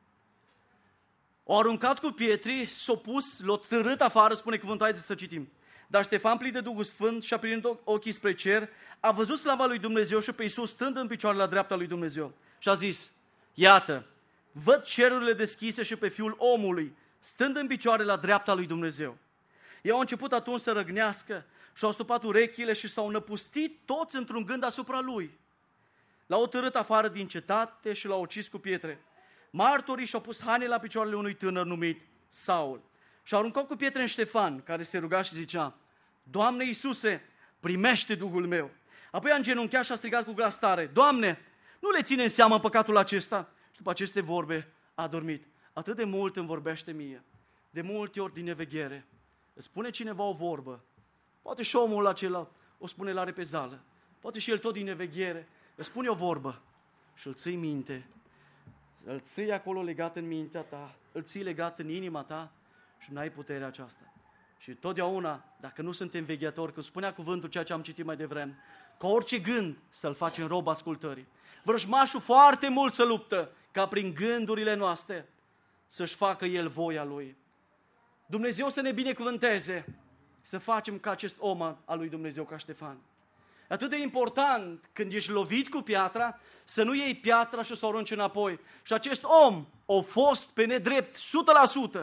S1: O aruncat cu pietri, s-o pus, l-o târât afară, spune cuvântul, haideți să citim. Dar Ștefan, plin de Duhul Sfânt și aprinând ochii spre cer, a văzut slava lui Dumnezeu și pe Iisus stând în picioare la dreapta lui Dumnezeu. Și a zis, iată, văd cerurile deschise și pe Fiul omului, stând în picioare la dreapta lui Dumnezeu. Ei au început atunci să răgnească și au stupat urechile și s-au năpustit toți într-un gând asupra lui. L-au târât afară din cetate și l-au ucis cu pietre. Martorii și-au pus haine la picioarele unui tânăr numit Saul. Și-au aruncat cu pietre în Ștefan, care se ruga și zicea, Doamne Iisuse, primește Duhul meu. Apoi a îngenunchiat și a strigat cu glas tare, Doamne, nu le ține în seamă păcatul acesta? Și după aceste vorbe a dormit. Atât de mult îmi vorbește mie, de multe ori din neveghere. Îți spune cineva o vorbă, poate și omul acela o spune la repezală, poate și el tot din neveghere, îți spune o vorbă și îl ții minte, îl ții acolo legat în mintea ta, îl ții legat în inima ta și n-ai puterea aceasta. Și totdeauna, dacă nu suntem veghetori, că spunea cuvântul ceea ce am citit mai devreme, ca orice gând să-l facem rob ascultării. Vrăjmașul foarte mult se luptă ca prin gândurile noastre să-și facă el voia lui. Dumnezeu să ne binecuvânteze să facem ca acest om al lui Dumnezeu, ca Ștefan. Atât de important când ești lovit cu piatra, să nu iei piatra și să o arunci înapoi. Și acest om a fost pe nedrept 100%.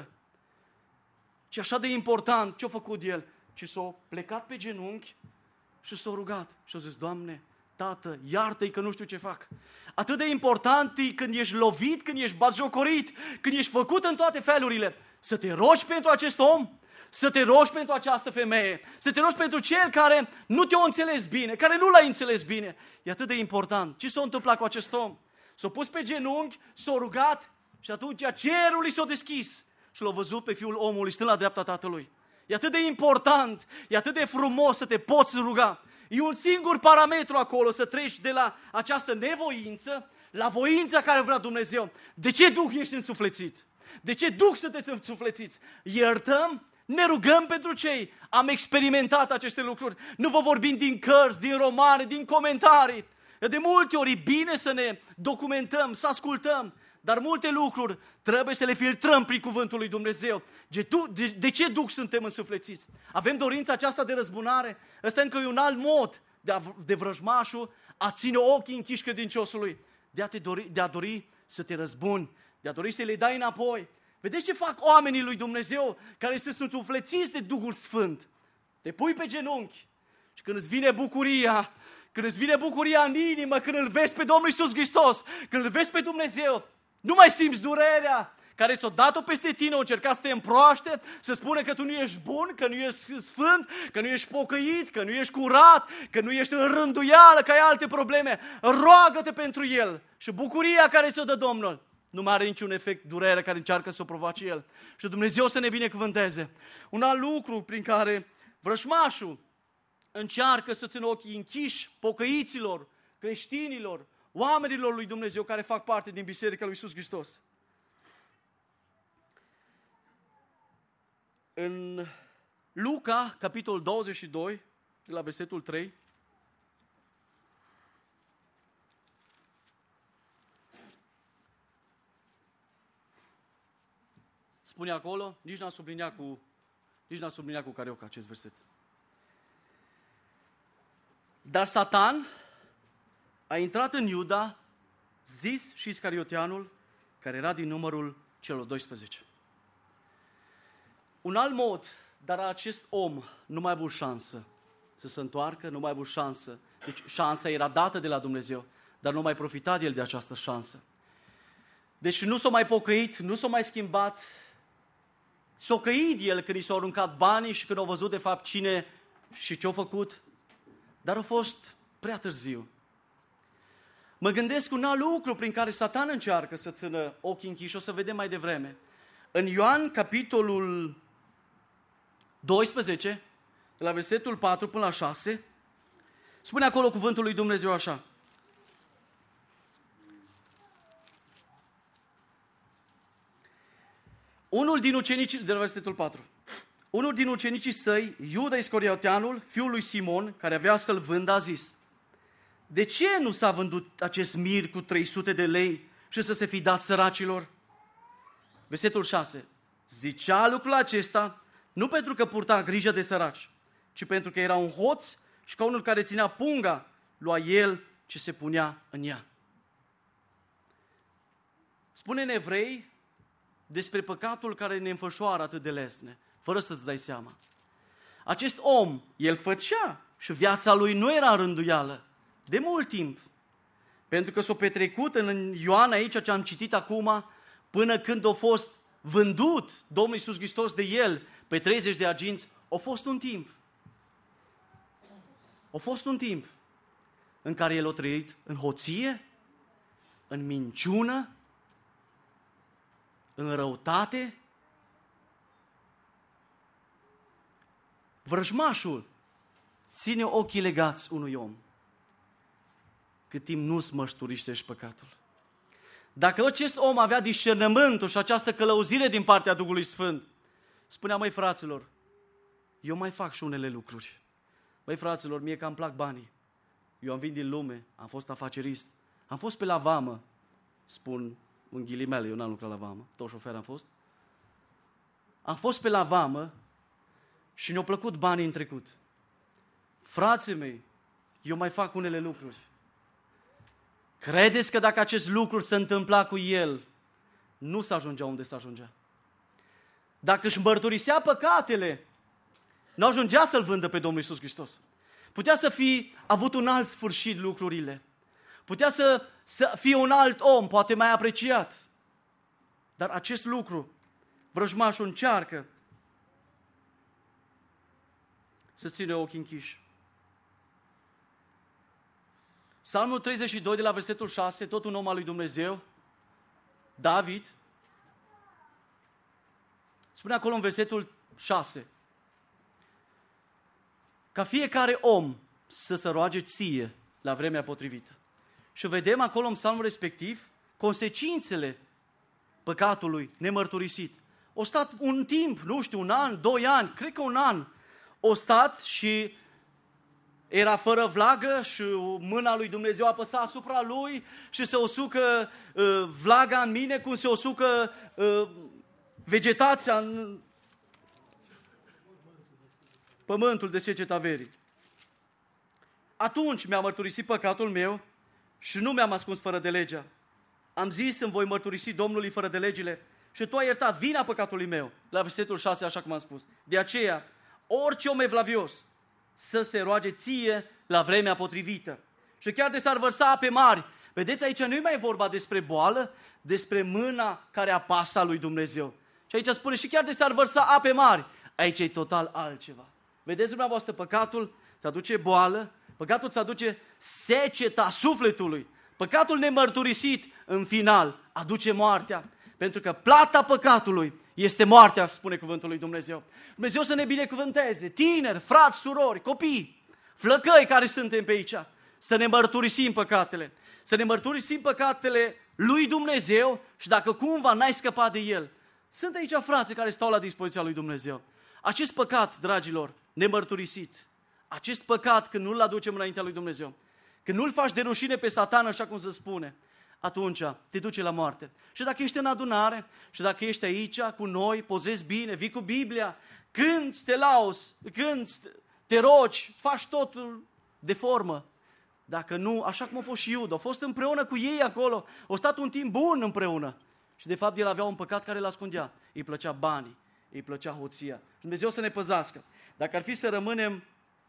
S1: Și așa de important ce-a făcut el? Ci s-a plecat pe genunchi și s-a rugat. Și a zis, Doamne, Tată, iartă-i că nu știu ce fac. Atât de important e când ești lovit, când ești batjocorit, când ești făcut în toate felurile, să te rogi pentru acest om, să te rogi pentru această femeie, să te rogi pentru cel care nu te-a înțeles bine, care nu l-ai înțeles bine. E atât de important. Ce s-a întâmplat cu acest om? S-a pus pe genunchi, s-a rugat și atunci cerul i s-a deschis. și l-a văzut pe Fiul omului stând la dreapta Tatălui. E atât de important, e atât de frumos să te poți ruga. E un singur parametru acolo, să treci de la această nevoință la voința care vrea Dumnezeu. De ce Duh ești însuflețit? De ce Duh sunteți însuflețiți? Iertăm, ne rugăm pentru cei. Am experimentat aceste lucruri. Nu vă vorbim din cărți, din romane, din comentarii. De multe ori e bine să ne documentăm, să ascultăm, dar multe lucruri trebuie să le filtrăm prin cuvântul lui Dumnezeu. De ce Duh suntem însuflețiți? Avem dorința aceasta de răzbunare? Ăsta încă e un alt mod de vrăjmașul a ține ochii închiși credinciosului. De a dori să te răzbuni, de a dori să le dai înapoi. Vedeți ce fac oamenii lui Dumnezeu care sunt însuflețiți de Duhul Sfânt? Te pui pe genunchi și când îți vine bucuria în inimă, când îl vezi pe Domnul Iisus Hristos, când îl vezi pe Dumnezeu, nu mai simți durerea care ți-o dat-o peste tine, o încerca să te împroaște, să spună că tu nu ești bun, că nu ești sfânt, că nu ești pocăit, că nu ești curat, că nu ești în rânduială, că ai alte probleme. Roagă-te pentru el și bucuria care ți-o dă Domnul nu mai are niciun efect durerea care încearcă să o provoace el. Și Dumnezeu să ne binecuvânteze. Un alt lucru prin care vrăjmașul încearcă să țină ochii închiși pocăiților, creștinilor, oamenilor lui Dumnezeu care fac parte din Biserica lui Iisus Hristos. În Luca, capitolul 22, de la versetul 3, spune acolo, nici n-a subliniat cu carioca acest verset. Dar Satan a intrat în Iuda, zis și Iscarioteanul, care era din numărul celor 12. Un alt mod, dar acest om nu mai a avut șansă să se întoarcă, nu mai a avut șansă. Deci șansa era dată de la Dumnezeu, dar nu mai profita el de această șansă. Deci nu s-a mai pocăit, nu s-a mai schimbat. S-a căit el când i s-au aruncat banii și când au văzut de fapt cine și ce-a făcut, dar a fost prea târziu. Mă gândesc un alt lucru prin care Satan încearcă să țină ochii închiși, o să vedem mai devreme. În Ioan, capitolul 12, de la versetul 4 până la 6, spune acolo cuvântul lui Dumnezeu așa. Unul din ucenicii, de la versetul 4, unul din ucenicii săi, Iuda Iscarioteanul, fiul lui Simon, care avea să-l vândă, a zis: de ce nu s-a vândut acest mir cu 300 de lei și să se fi dat săracilor? Versetul 6. Zicea lucrul acesta nu pentru că purta grijă de săraci, ci pentru că era un hoț și ca unul care ținea punga, lua el ce se punea în ea. Spune în Evrei despre păcatul care ne înfășoară atât de lesne, fără să-ți dai seama. Acest om, el făcea și viața lui nu era în rânduială, de mult timp. Pentru că s-a petrecut în Ioan aici, ce am citit acum, până când a fost vândut Domnul Iisus Hristos de el pe 30 de arginți, a fost un timp. A fost un timp în care el a trăit în hoție, în minciună, în răutate. Vrăjmașul ține ochii legați unui om cât timp nu-ți mărturisești păcatul. Dacă acest om avea discernământul și această călăuzire din partea Duhului Sfânt, spunea: măi fraților, eu mai fac și unele lucruri. Măi fraților, mie că îmi plac banii. Eu am venit din lume, am fost afacerist, am fost pe la vamă, spun în ghilimele, eu n-am lucrat la vamă, tot șofer am fost. Am fost pe la vamă și ne-au plăcut banii în trecut. Frații mei, eu mai fac unele lucruri. Credeți că dacă acest lucru se întâmpla cu el, nu se ajungea unde se ajungea? Dacă își mărturisea păcatele, nu ajungea să-L vândă pe Domnul Iisus Hristos. Putea să fi avut un alt sfârșit lucrurile. Putea să fie un alt om, poate mai apreciat. Dar acest lucru, vrăjmașul încearcă să ține ochii închiși. Psalmul 32, de la versetul 6, tot un om al lui Dumnezeu, David, Spune acolo în versetul 6. Ca fiecare om să se roage ție la vremea potrivită. Și vedem acolo în psalmul respectiv consecințele păcatului nemărturisit. O stat un timp, nu știu, un an, 2 ani, cred că un an, o stat și era fără vlagă și mâna lui Dumnezeu apăsa asupra lui și se usucă vlaga în mine, cum se usucă vegetația în pământul de seceta verii. Atunci mi-am mărturisit păcatul meu și nu mi-am ascuns fără de legea. Am zis, îmi voi mărturisi Domnului fără de legile și tu ai iertat vina păcatului meu. La versetul 6, așa cum am spus. De aceea, orice om evlavios să se roage ție la vremea potrivită. Și chiar de s-ar vărsa ape mari. Vedeți, aici nu e mai vorba despre boală, despre mâna care apasă a lui Dumnezeu. Și aici spune, și chiar de s-ar vărsa ape mari. Aici e total altceva. Vedeți, dumneavoastră, păcatul îți aduce boală, păcatul îți aduce seceta sufletului. Păcatul nemărturisit, în final, aduce moartea. Pentru că plata păcatului este moartea, spune cuvântul lui Dumnezeu. Dumnezeu să ne binecuvânteze, tineri, frați, surori, copii, flăcăi care suntem pe aici, să ne mărturisim păcatele. Să ne mărturisim păcatele lui Dumnezeu și dacă cumva n-ai scăpat de el. Sunt aici frații care stau la dispoziția lui Dumnezeu. Acest păcat, dragilor, nemărturisit, acest păcat când nu-l aducem înaintea lui Dumnezeu, când nu-l faci de rușine pe Satan, așa cum se spune, atunci te duce la moarte. Și dacă ești în adunare, și dacă ești aici cu noi, pozezi bine, vii cu Biblia, cânți, te lauzi, cânți, te rogi, faci totul de formă. Dacă nu, așa cum a fost și Iuda, a fost împreună cu ei acolo, au stat un timp bun împreună. Și de fapt el avea un păcat care îl ascundea. Îi plăcea banii, îi plăcea hoția. Dumnezeu să ne păzească. Dacă ar fi să rămânem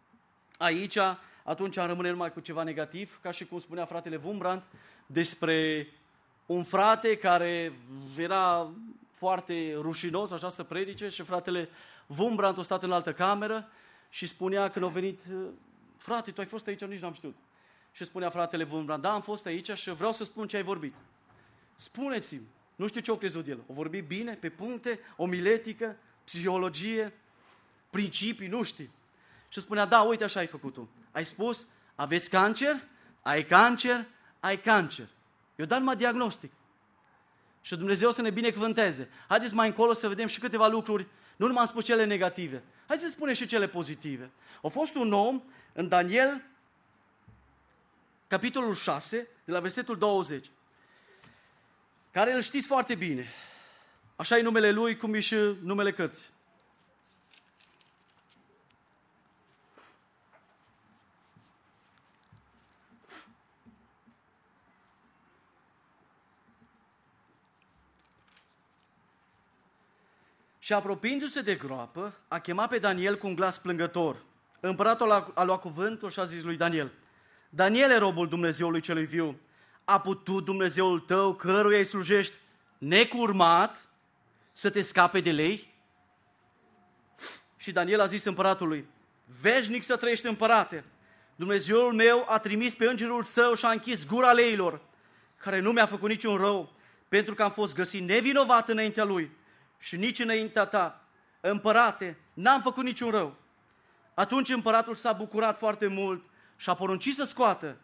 S1: aici, atunci am rămâne numai cu ceva negativ, ca și cum spunea fratele Wurmbrand, despre un frate care era foarte rușinos, așa să predice, și fratele Wurmbrand a stat în altă cameră și spunea când a venit, frate, tu ai fost aici, nici n-am știut. Și spunea fratele Wurmbrand, da, am fost aici și vreau să spun ce ai vorbit. Spuneți-mi, nu știu ce a crezut el, a vorbit bine, pe puncte, omiletică, psihologie, principii, nu știu. Și spunea, da, uite așa ai făcut tu. Ai spus, aveți cancer, ai cancer, ai cancer. Eu dat numai diagnostic. Și Dumnezeu să ne binecuvânteze. Haideți mai încolo să vedem și câteva lucruri, nu numai am spus cele negative. Haideți să spunem și cele pozitive. A fost un om în Daniel, capitolul 6, de la versetul 20, care îl știți foarte bine. Așa e numele lui, cum e și numele cărții. Și apropiindu-se de groapă, a chemat pe Daniel cu un glas plângător. Împăratul a luat cuvântul și a zis lui Daniel, Daniele, robul Dumnezeului celui viu, a putut Dumnezeul tău, căruia îi slujești, necurmat, să te scape de lei? Și Daniel a zis împăratului, veșnic să trăiești, împărate, Dumnezeul meu a trimis pe îngerul său și a închis gura leilor, care nu mi-a făcut niciun rău, pentru că am fost găsit nevinovat înaintea lui. Și nici înaintea ta, împărate, n-am făcut niciun rău. Atunci împăratul s-a bucurat foarte mult și a poruncit să scoată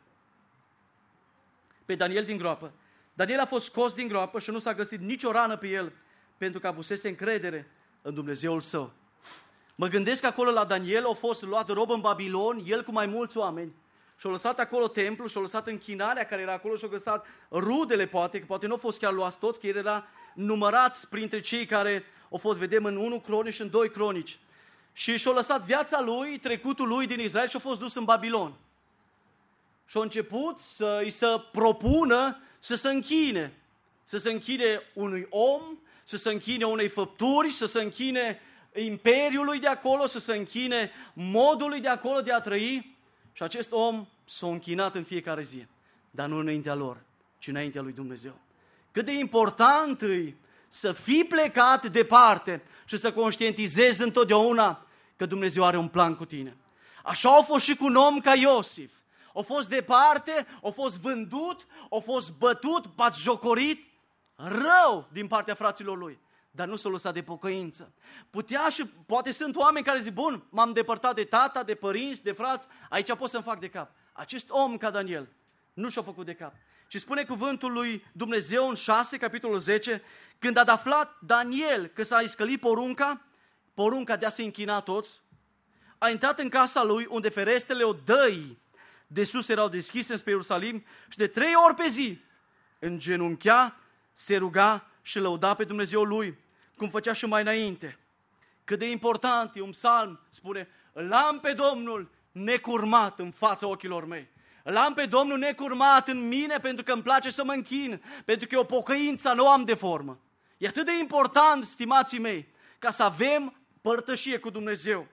S1: pe Daniel din groapă. Daniel a fost scos din groapă și nu s-a găsit nicio rană pe el, pentru că avusese încredere în Dumnezeul său. Mă gândesc că acolo la Daniel a fost luat rob în Babilon, el cu mai mulți oameni, și-a lăsat acolo templul, și-a lăsat închinarea care era acolo, și-a lăsat rudele, poate, că poate nu au fost chiar luați toți, că el era numărați printre cei care au fost, vedem, în 1 Cronici și în 2 Cronici. Și și-a lăsat viața lui, trecutul lui din Israel și a fost dus în Babilon. Și a început să-i se propună să se închine. Să se închine unui om, să se închine unei făpturi, să se închine imperiului de acolo, să se închine modului de acolo de a trăi. Și acest om s-a închinat în fiecare zi. Dar nu înaintea lor, ci înaintea lui Dumnezeu. Cât de important e să fii plecat departe și să conștientizezi întotdeauna că Dumnezeu are un plan cu tine. Așa a fost și cu un om ca Iosif. A fost departe, a fost vândut, a fost bătut, batjocorit, rău din partea fraților lui. dar nu s-a lăsat de pocăință. Putea și poate sunt oameni care zic, bun, m-am depărtat de tata, de părinți, de frați, aici pot să-mi fac de cap. Acest om ca Daniel nu și-a făcut de cap. Și spune cuvântul lui Dumnezeu în 6, capitolul 10, când a aflat Daniel că s-a iscălit porunca de a se închina toți, a intrat în casa lui unde ferestrele odăii de sus erau deschise spre Ierusalim și de 3 ori pe zi îngenunchea, se ruga și lăuda pe Dumnezeu lui, cum făcea și mai înainte. Cât de important e un psalm, spune, îl am pe Domnul necurmat în fața ochilor mei. Îl am pe Domnul necurmat în mine pentru că îmi place să mă închin, pentru că e o pocăință, nu am de formă. E atât de important, stimații mei, ca să avem părtășie cu Dumnezeu.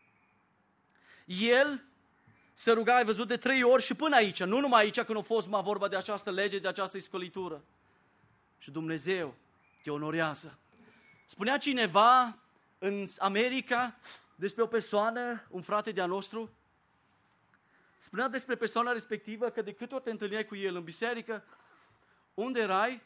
S1: El se ruga, ai văzut, de 3 ori și până aici, nu numai aici când a fost vorba de această lege, de această iscălitură. Și Dumnezeu te onorează. Spunea cineva în America despre o persoană, un frate de-a nostru, spunea despre persoana respectivă că de câte ori te întâlneai cu el în biserică, unde erai,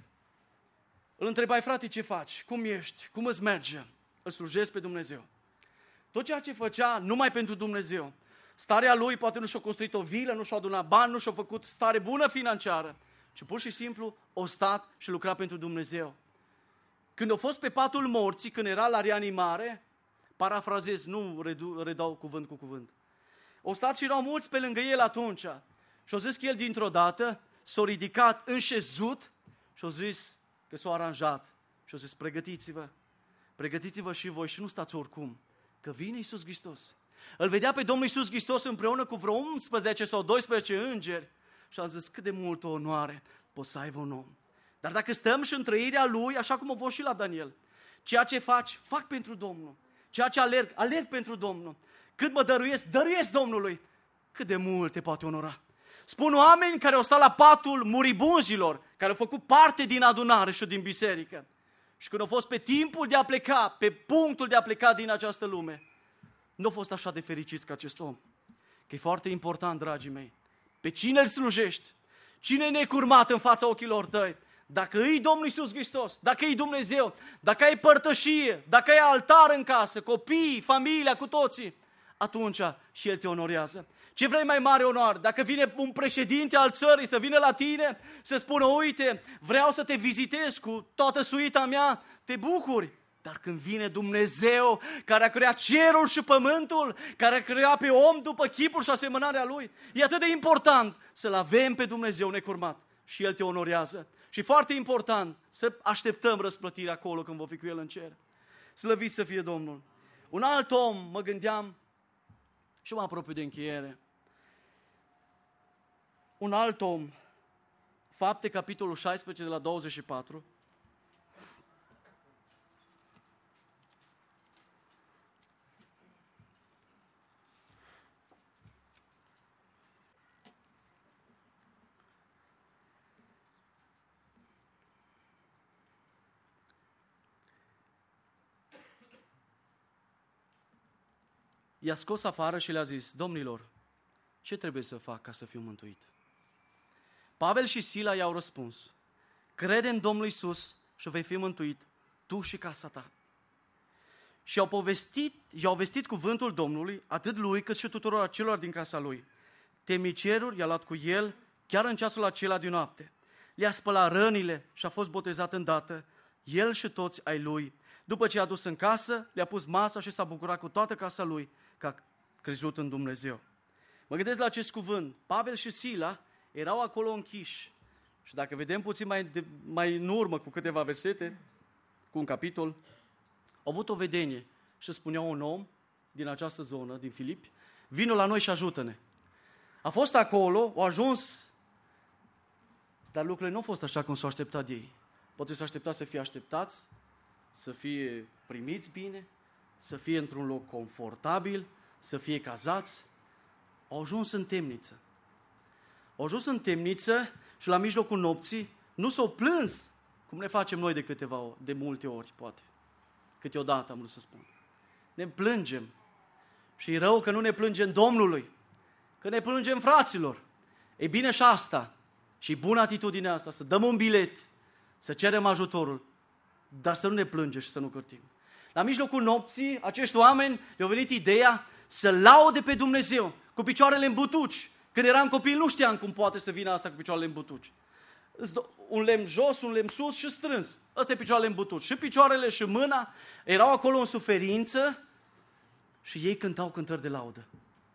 S1: îl întrebai, frate, ce faci? Cum ești? Cum îți merge? Îl slujezi pe Dumnezeu. Tot ceea ce făcea numai pentru Dumnezeu. Starea lui poate nu și-a construit o vilă, nu și-a adunat bani, nu și-a făcut stare bună financiară, ci pur și simplu o stat și lucra pentru Dumnezeu. Când a fost pe patul morții, când era la reanimare, parafrazez, nu redau cuvânt cu cuvânt, o stat și erau mulți pe lângă el atunci. Și-a zis că el dintr-o dată s-a ridicat înșezut și a zis că s-a aranjat. Și a zis, pregătiți-vă și voi și nu stați oricum, că vine Iisus Hristos. Îl vedea pe Domnul Iisus Hristos împreună cu vreo 11 sau 12 îngeri și a zis, cât de multă onoare poți să aibă un om. Dar dacă stăm și în trăirea lui, așa cum a fost și la Daniel, ceea ce faci, fac pentru Domnul. Ceea ce alerg pentru Domnul. Cât mă dăruiesc Domnului. Cât de mult te poate onora. Spun oameni care au stat la patul muribunzilor, care au făcut parte din adunare și din biserică. Și când au fost pe timpul de a pleca, pe punctul de a pleca din această lume, nu au fost așa de fericiți ca acest om. Că e foarte important, dragii mei, pe cine îl slujești, cine e necurmat în fața ochilor tăi, dacă îi Domnul Iisus Hristos, dacă îi Dumnezeu, dacă ai părtășie, dacă ai altar în casă, copii, familia, cu toții, atunci și El te onorează. Ce vrei mai mare onoare? Dacă vine un președinte al țării să vină la tine, să spună, uite, vreau să te vizitez cu toată suita mea, te bucuri. Dar când vine Dumnezeu, care a creat cerul și pământul, care a creat pe om după chipul și asemănarea Lui, e atât de important să-L avem pe Dumnezeu necurmat și El te onorează. Și foarte important să așteptăm răsplătirea acolo când vom fi cu El în cer. Slăvit să fie Domnul. Un alt om, mă gândeam, și mă apropiu de încheiere, un alt om, Fapte, capitolul 16, de la 24, i-a scos afară și le-a zis, domnilor, ce trebuie să fac ca să fiu mântuit? Pavel și Sila i-au răspuns, crede în Domnul Iisus și vei fi mântuit, tu și casa ta. Și i-au vestit cuvântul Domnului, atât lui cât și tuturor celor din casa lui. Temnicerul i-a luat cu el chiar în ceasul acela de noapte. Le-a spălat rănile și a fost botezat îndată, el și toți ai lui. După ce i-a dus în casă, le-a pus masa și s-a bucurat cu toată casa lui că a crezut în Dumnezeu. Mă gândesc la acest cuvânt. Pavel și Sila erau acolo închiși. Și dacă vedem puțin mai în urmă, cu câteva versete, cu un capitol, au avut o vedenie și spunea un om din această zonă, din Filipi, vino la noi și ajută-ne. A fost acolo, au ajuns, dar lucrurile nu au fost așa cum s-au așteptat ei. Poate s-au așteptat să fie așteptați, să fie primiți bine, să fie într-un loc confortabil, să fie cazați. Au ajuns în temniță. Au ajuns în temniță și la mijlocul nopții nu s-au plâns, cum ne facem noi de multe ori, poate. Câteodată am vrut să spun. Ne plângem. Și e rău că nu ne plângem Domnului, că ne plângem fraților. E bine și asta, și bună atitudinea asta, să dăm un bilet, să cerem ajutorul. dar să nu ne plângem și să nu cârtim. La mijlocul nopții, acești oameni le-au venit ideea să laude pe Dumnezeu cu picioarele în butuci. Când eram copil nu știam cum poate să vină asta cu picioarele în butuci. Un lemn jos, un lemn sus și strâns. Ăsta e picioarele în butuci. Și picioarele și mâna erau acolo în suferință și ei cântau cântări de laudă.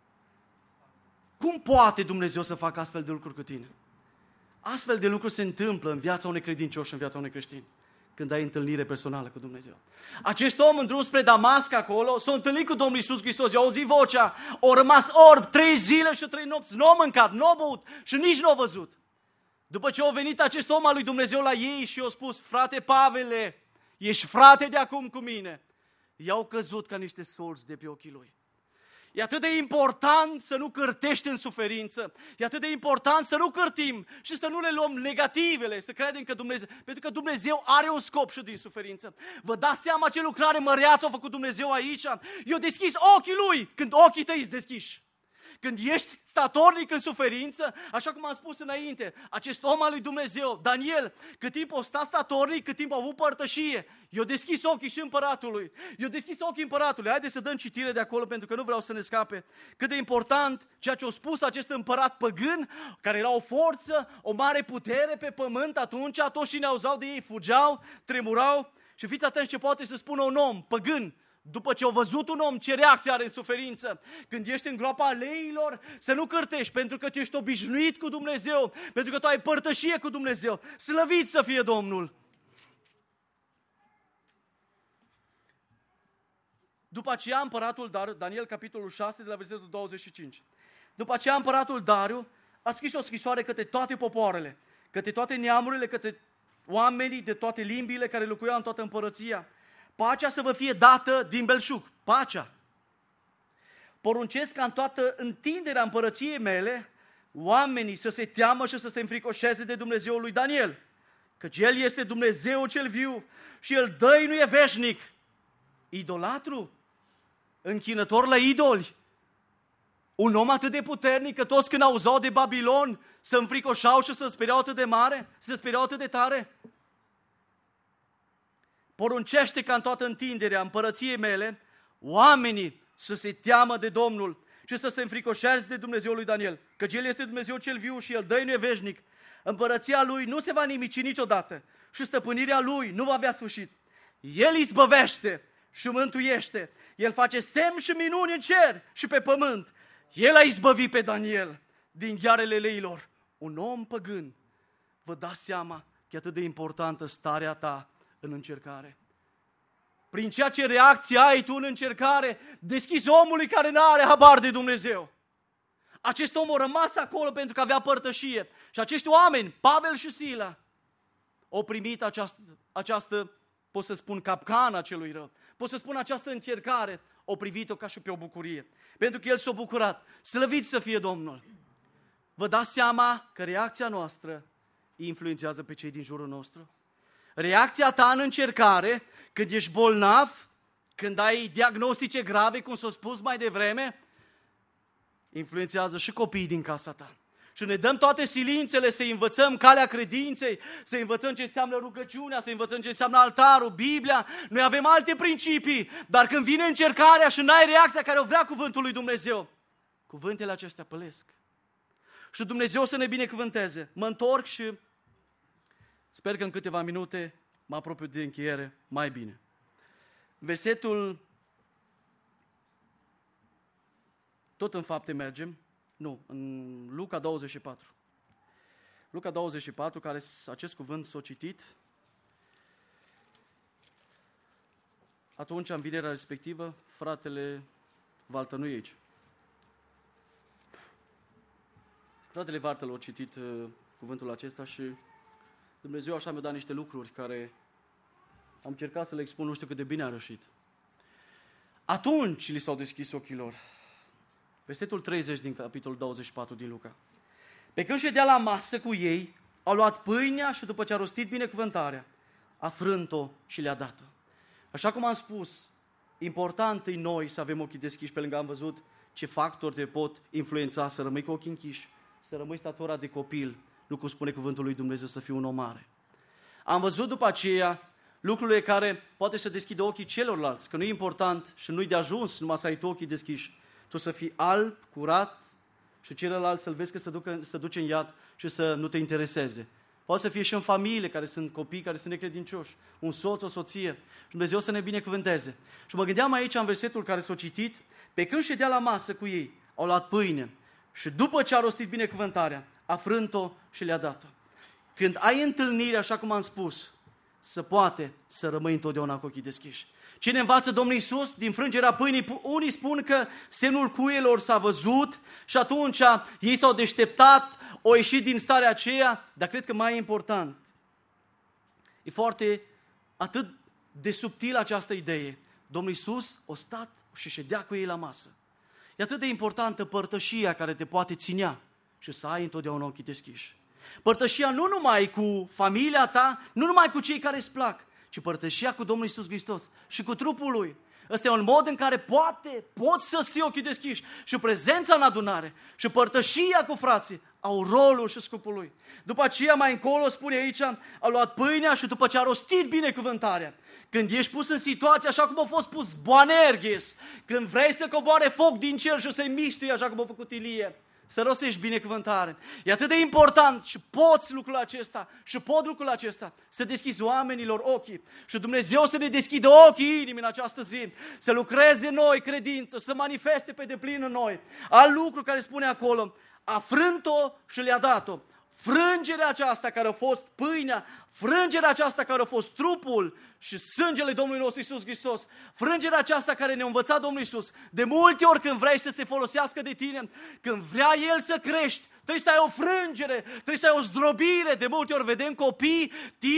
S1: Cum poate Dumnezeu să facă astfel de lucruri cu tine? Astfel de lucruri se întâmplă în viața unui credincios și în viața unui creștin. Când ai întâlnire personală cu Dumnezeu. Acest om în drum spre Damasc acolo s-a întâlnit cu Domnul Iisus Hristos, i-a auzit vocea, a rămas orb 3 zile și 3 nopți, nu a mâncat, nu a băut și nici nu a văzut. După ce a venit acest om al lui Dumnezeu la ei și i-a spus, frate Pavele, ești frate de acum cu mine, i-au căzut ca niște solzi de pe ochii lui. E atât de important să nu cârtești în suferință, e atât de important să nu cârtim și să nu le luăm negativele, să credem că Dumnezeu, pentru că Dumnezeu are un scop și din suferință. Vă dați seama ce lucrare măreață a făcut Dumnezeu aici? I-a deschis ochii lui când ochii tăi îți deschiși. Când ești statornic în suferință, așa cum am spus înainte, acest om al lui Dumnezeu, Daniel, cât timp a stat statornic, cât timp a avut părtășie, i-a deschis ochii și împăratului. I-a deschis ochii împăratului. Haideți să dăm citire de acolo, pentru că nu vreau să ne scape. Cât de important ceea ce a spus acest împărat păgân, care era o forță, o mare putere pe pământ atunci, toți cine auzeau de ei fugeau, tremurau. Și fiți atenți ce poate să spună un om păgân, după ce au văzut un om ce reacție are în suferință. Când ești în groapa leilor, să nu cârtești, pentru că tu ești obișnuit cu Dumnezeu, pentru că tu ai părtășie cu Dumnezeu. Slăvit să fie Domnul! După aceea împăratul Dariu, Daniel capitolul 6 de la versetul 25. După aceea împăratul Dariu a scris o scrisoare către toate popoarele, către toate neamurile, către oamenii de toate limbile care locuiau în toată împărăția. Pacea să vă fie dată din belșug. Pacea. Poruncesc ca în toată întinderea împărăției mele, oamenii să se teamă și să se înfricoșeze de Dumnezeul lui Daniel. Căci El este Dumnezeu cel viu și El dăinuie veșnic. Idolatru? Închinător la idoli? Un om atât de puternic că toți când auzeau de Babilon se înfricoșau și se speriau atât de mare? Se speriau atât de tare? Poruncește ca în toată întinderea împărăției mele, oamenii să se teamă de Domnul și să se înfricoșeze de Dumnezeul lui Daniel. Căci El este Dumnezeu cel viu și El dăinuie veșnic. Împărăția Lui nu se va nimici niciodată și stăpânirea Lui nu va avea sfârșit. El izbăvește și mântuiește. El face semn și minuni în cer și pe pământ. El a izbăvit pe Daniel din ghearele leilor. Un om păgân. Vă dați seama că e atât de importantă starea ta în încercare. Prin ceea ce reacție ai tu în încercare, deschizi omului care nu are habar de Dumnezeu. Acest om a rămas acolo pentru că avea părtășie. Și acești oameni, Pavel și Sila, au primit această, pot să spun, capcana celui rău. Pot să spun această încercare, au privit-o ca și pe o bucurie. Pentru că el s-a bucurat. Slăvit să fie Domnul. Vă dați seama că reacția noastră influențează pe cei din jurul nostru? Reacția ta în încercare, când ești bolnav, când ai diagnostice grave, cum s-a spus mai devreme, influențează și copiii din casa ta. Și ne dăm toate silințele să învățăm calea credinței, să învățăm ce înseamnă rugăciunea, să învățăm ce înseamnă altarul, Biblia. Noi avem alte principii, dar când vine încercarea și n-ai reacția care o vrea cuvântul lui Dumnezeu, cuvântele acestea pălesc. Și Dumnezeu să ne binecuvânteze. Mă întorc și sper că în câteva minute mă apropiu de încheiere mai bine. Versetul, tot în Fapte mergem, nu, în Luca 24. Luca 24, care acest cuvânt s-a citit, atunci, în vinerea respectivă, fratele Valtă nu e aici. Fratele Valtă a citit cuvântul acesta și Dumnezeu așa mi-a dat niște lucruri care am încercat să le expun, nu știu cât de bine a reușit. Atunci li s-au deschis ochii lor. Versetul 30 din capitolul 24 din Luca. Pe când ședea la masă cu ei, au luat pâinea și după ce a rostit binecuvântarea, a frânt-o și le-a dat-o. Așa cum am spus, important e noi să avem ochii deschiși, pe lângă am văzut ce factori te pot influența să rămâi cu ochii închiși, să rămâi statura de copil, nu cum spune cuvântul lui Dumnezeu, să fii un om mare. Am văzut după aceea lucrurile care poate să deschidă ochii celorlalți, că nu e important și nu-i de ajuns numai să ai tu ochii deschiși. Tu să fii alb, curat și celălalt să-l vezi că se duce în iad și să nu te intereseze. Poate să fie și în familie, care sunt copii, care sunt necredincioși, un soț, o soție. Și Dumnezeu să ne binecuvânteze. Și mă gândeam aici în versetul care s-a citit, pe când ședea la masă cu ei, au luat pâine și după ce a rostit binecuvântarea, a frânt-o și le-a dat-o. Când ai întâlnire, așa cum am spus, să poate să rămâi întotdeauna cu ochii deschiși. Cine învață Domnul Iisus din frângerea pâinii? Unii spun că semnul cuielor s-a văzut și atunci ei s-au deșteptat, au ieșit din starea aceea, dar cred că mai important, e foarte atât de subtil această idee. Domnul Iisus a stat și ședea cu ei la masă. E atât de importantă părtășia care te poate ținea și să ai întotdeauna ochii deschiși. Părtășia nu numai cu familia ta, nu numai cu cei care îți plac, ci părtășia cu Domnul Iisus Hristos și cu trupul Lui. Ăsta e un mod în care poți să ții ochii deschiși și prezența în adunare și părtășia cu frații au rolul și scopul Lui. După aceea mai încolo spune aici, a luat pâinea și după ce a rostit binecuvântarea. Când ești pus în situație așa cum a fost pus Boanerges, când vrei să coboare foc din cer și să-i mistui așa cum a făcut Ilie, să rostești binecuvântare. E atât de important și poți lucrul acesta și pot lucrul acesta să deschizi oamenilor ochii și Dumnezeu să ne deschidă ochii inimii în această zi, să lucreze în noi credință, să manifeste pe deplin în noi. Alt lucru care spune acolo, a frânt-o și le-a dat-o. Frângerea aceasta care a fost pâinea, frângerea aceasta care a fost trupul și sângele Domnului nostru Iisus Hristos, frângerea aceasta care ne-a învățat Domnul Iisus, de multe ori când vrei să se folosească de tine, când vrea El să crești, trebuie să ai o frângere, trebuie să ai o zdrobire. De multe ori vedem copii,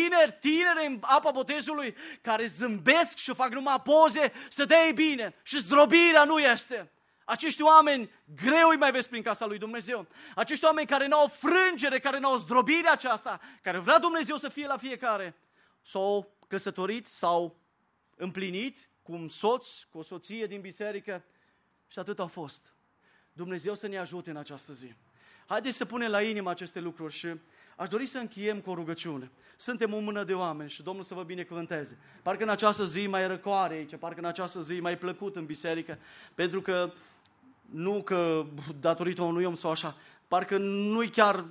S1: tineri în apa botezului, care zâmbesc și fac numai poze să dea bine și zdrobirea nu este. Acești oameni greu îi mai vezi prin casa lui Dumnezeu. Acești oameni care n-au frângere, care n-au zdrobire aceasta, care vrea Dumnezeu să fie la fiecare, s-au căsătorit, s-au împlinit cu un soț, cu o soție din biserică și atât a fost. Dumnezeu să ne ajute în această zi. Haideți să punem la inimă aceste lucruri și aș dori să încheiem cu o rugăciune. Suntem o mână de oameni și Domnul să vă binecuvânteze. Parcă în această zi mai răcoare aici, parcă în această zi mai plăcut în biserică, pentru că nu că datorită unui om sau așa, parcă nu-i chiar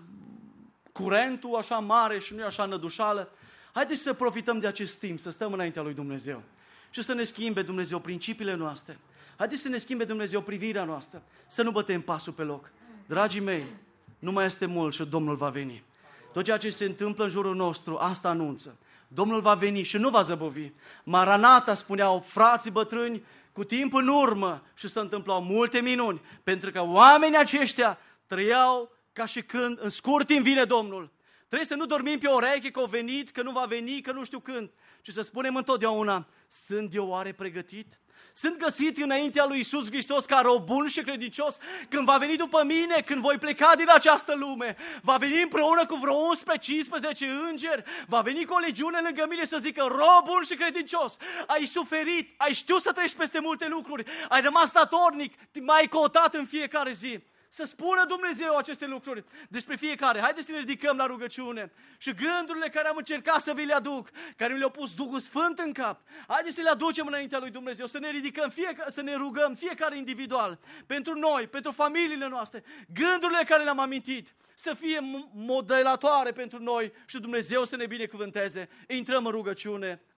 S1: curentul așa mare și nu e așa nădușală. Haideți să profităm de acest timp, să stăm înaintea lui Dumnezeu și să ne schimbe Dumnezeu principiile noastre. Haideți să ne schimbe Dumnezeu privirea noastră, să nu bătem pasul pe loc. Dragii mei, nu mai este mult și Domnul va veni. Tot ceea ce se întâmplă în jurul nostru, asta anunță. Domnul va veni și nu va zăbovi. Maranata, spuneau frații bătrâni, cu timp în urmă și se întâmplau multe minuni, pentru că oamenii aceștia trăiau ca și când în scurt timp vine Domnul. Trebuie să nu dormim pe oreche că a venit, că nu va veni, că nu știu când, ci să spunem întotdeauna, sunt eu oare pregătit? Sunt găsit înaintea lui Iisus Hristos ca rob bun și credincios? Când va veni după mine, când voi pleca din această lume, va veni împreună cu vreo 11-15 îngeri, va veni cu o legiune lângă mine să zică, rob bun și credincios, ai suferit, ai știut să treci peste multe lucruri, ai rămas datornic, m-ai căutat în fiecare zi. Să spună Dumnezeu aceste lucruri despre fiecare. Haideți să ne ridicăm la rugăciune și gândurile care am încercat să vi le aduc, care mi le-a pus Duhul Sfânt în cap, haideți să le aducem înaintea lui Dumnezeu, să ne ridicăm, să ne rugăm fiecare individual, pentru noi, pentru familiile noastre, gândurile care le-am amintit, să fie modelatoare pentru noi și Dumnezeu să ne binecuvânteze. Intrăm în rugăciune.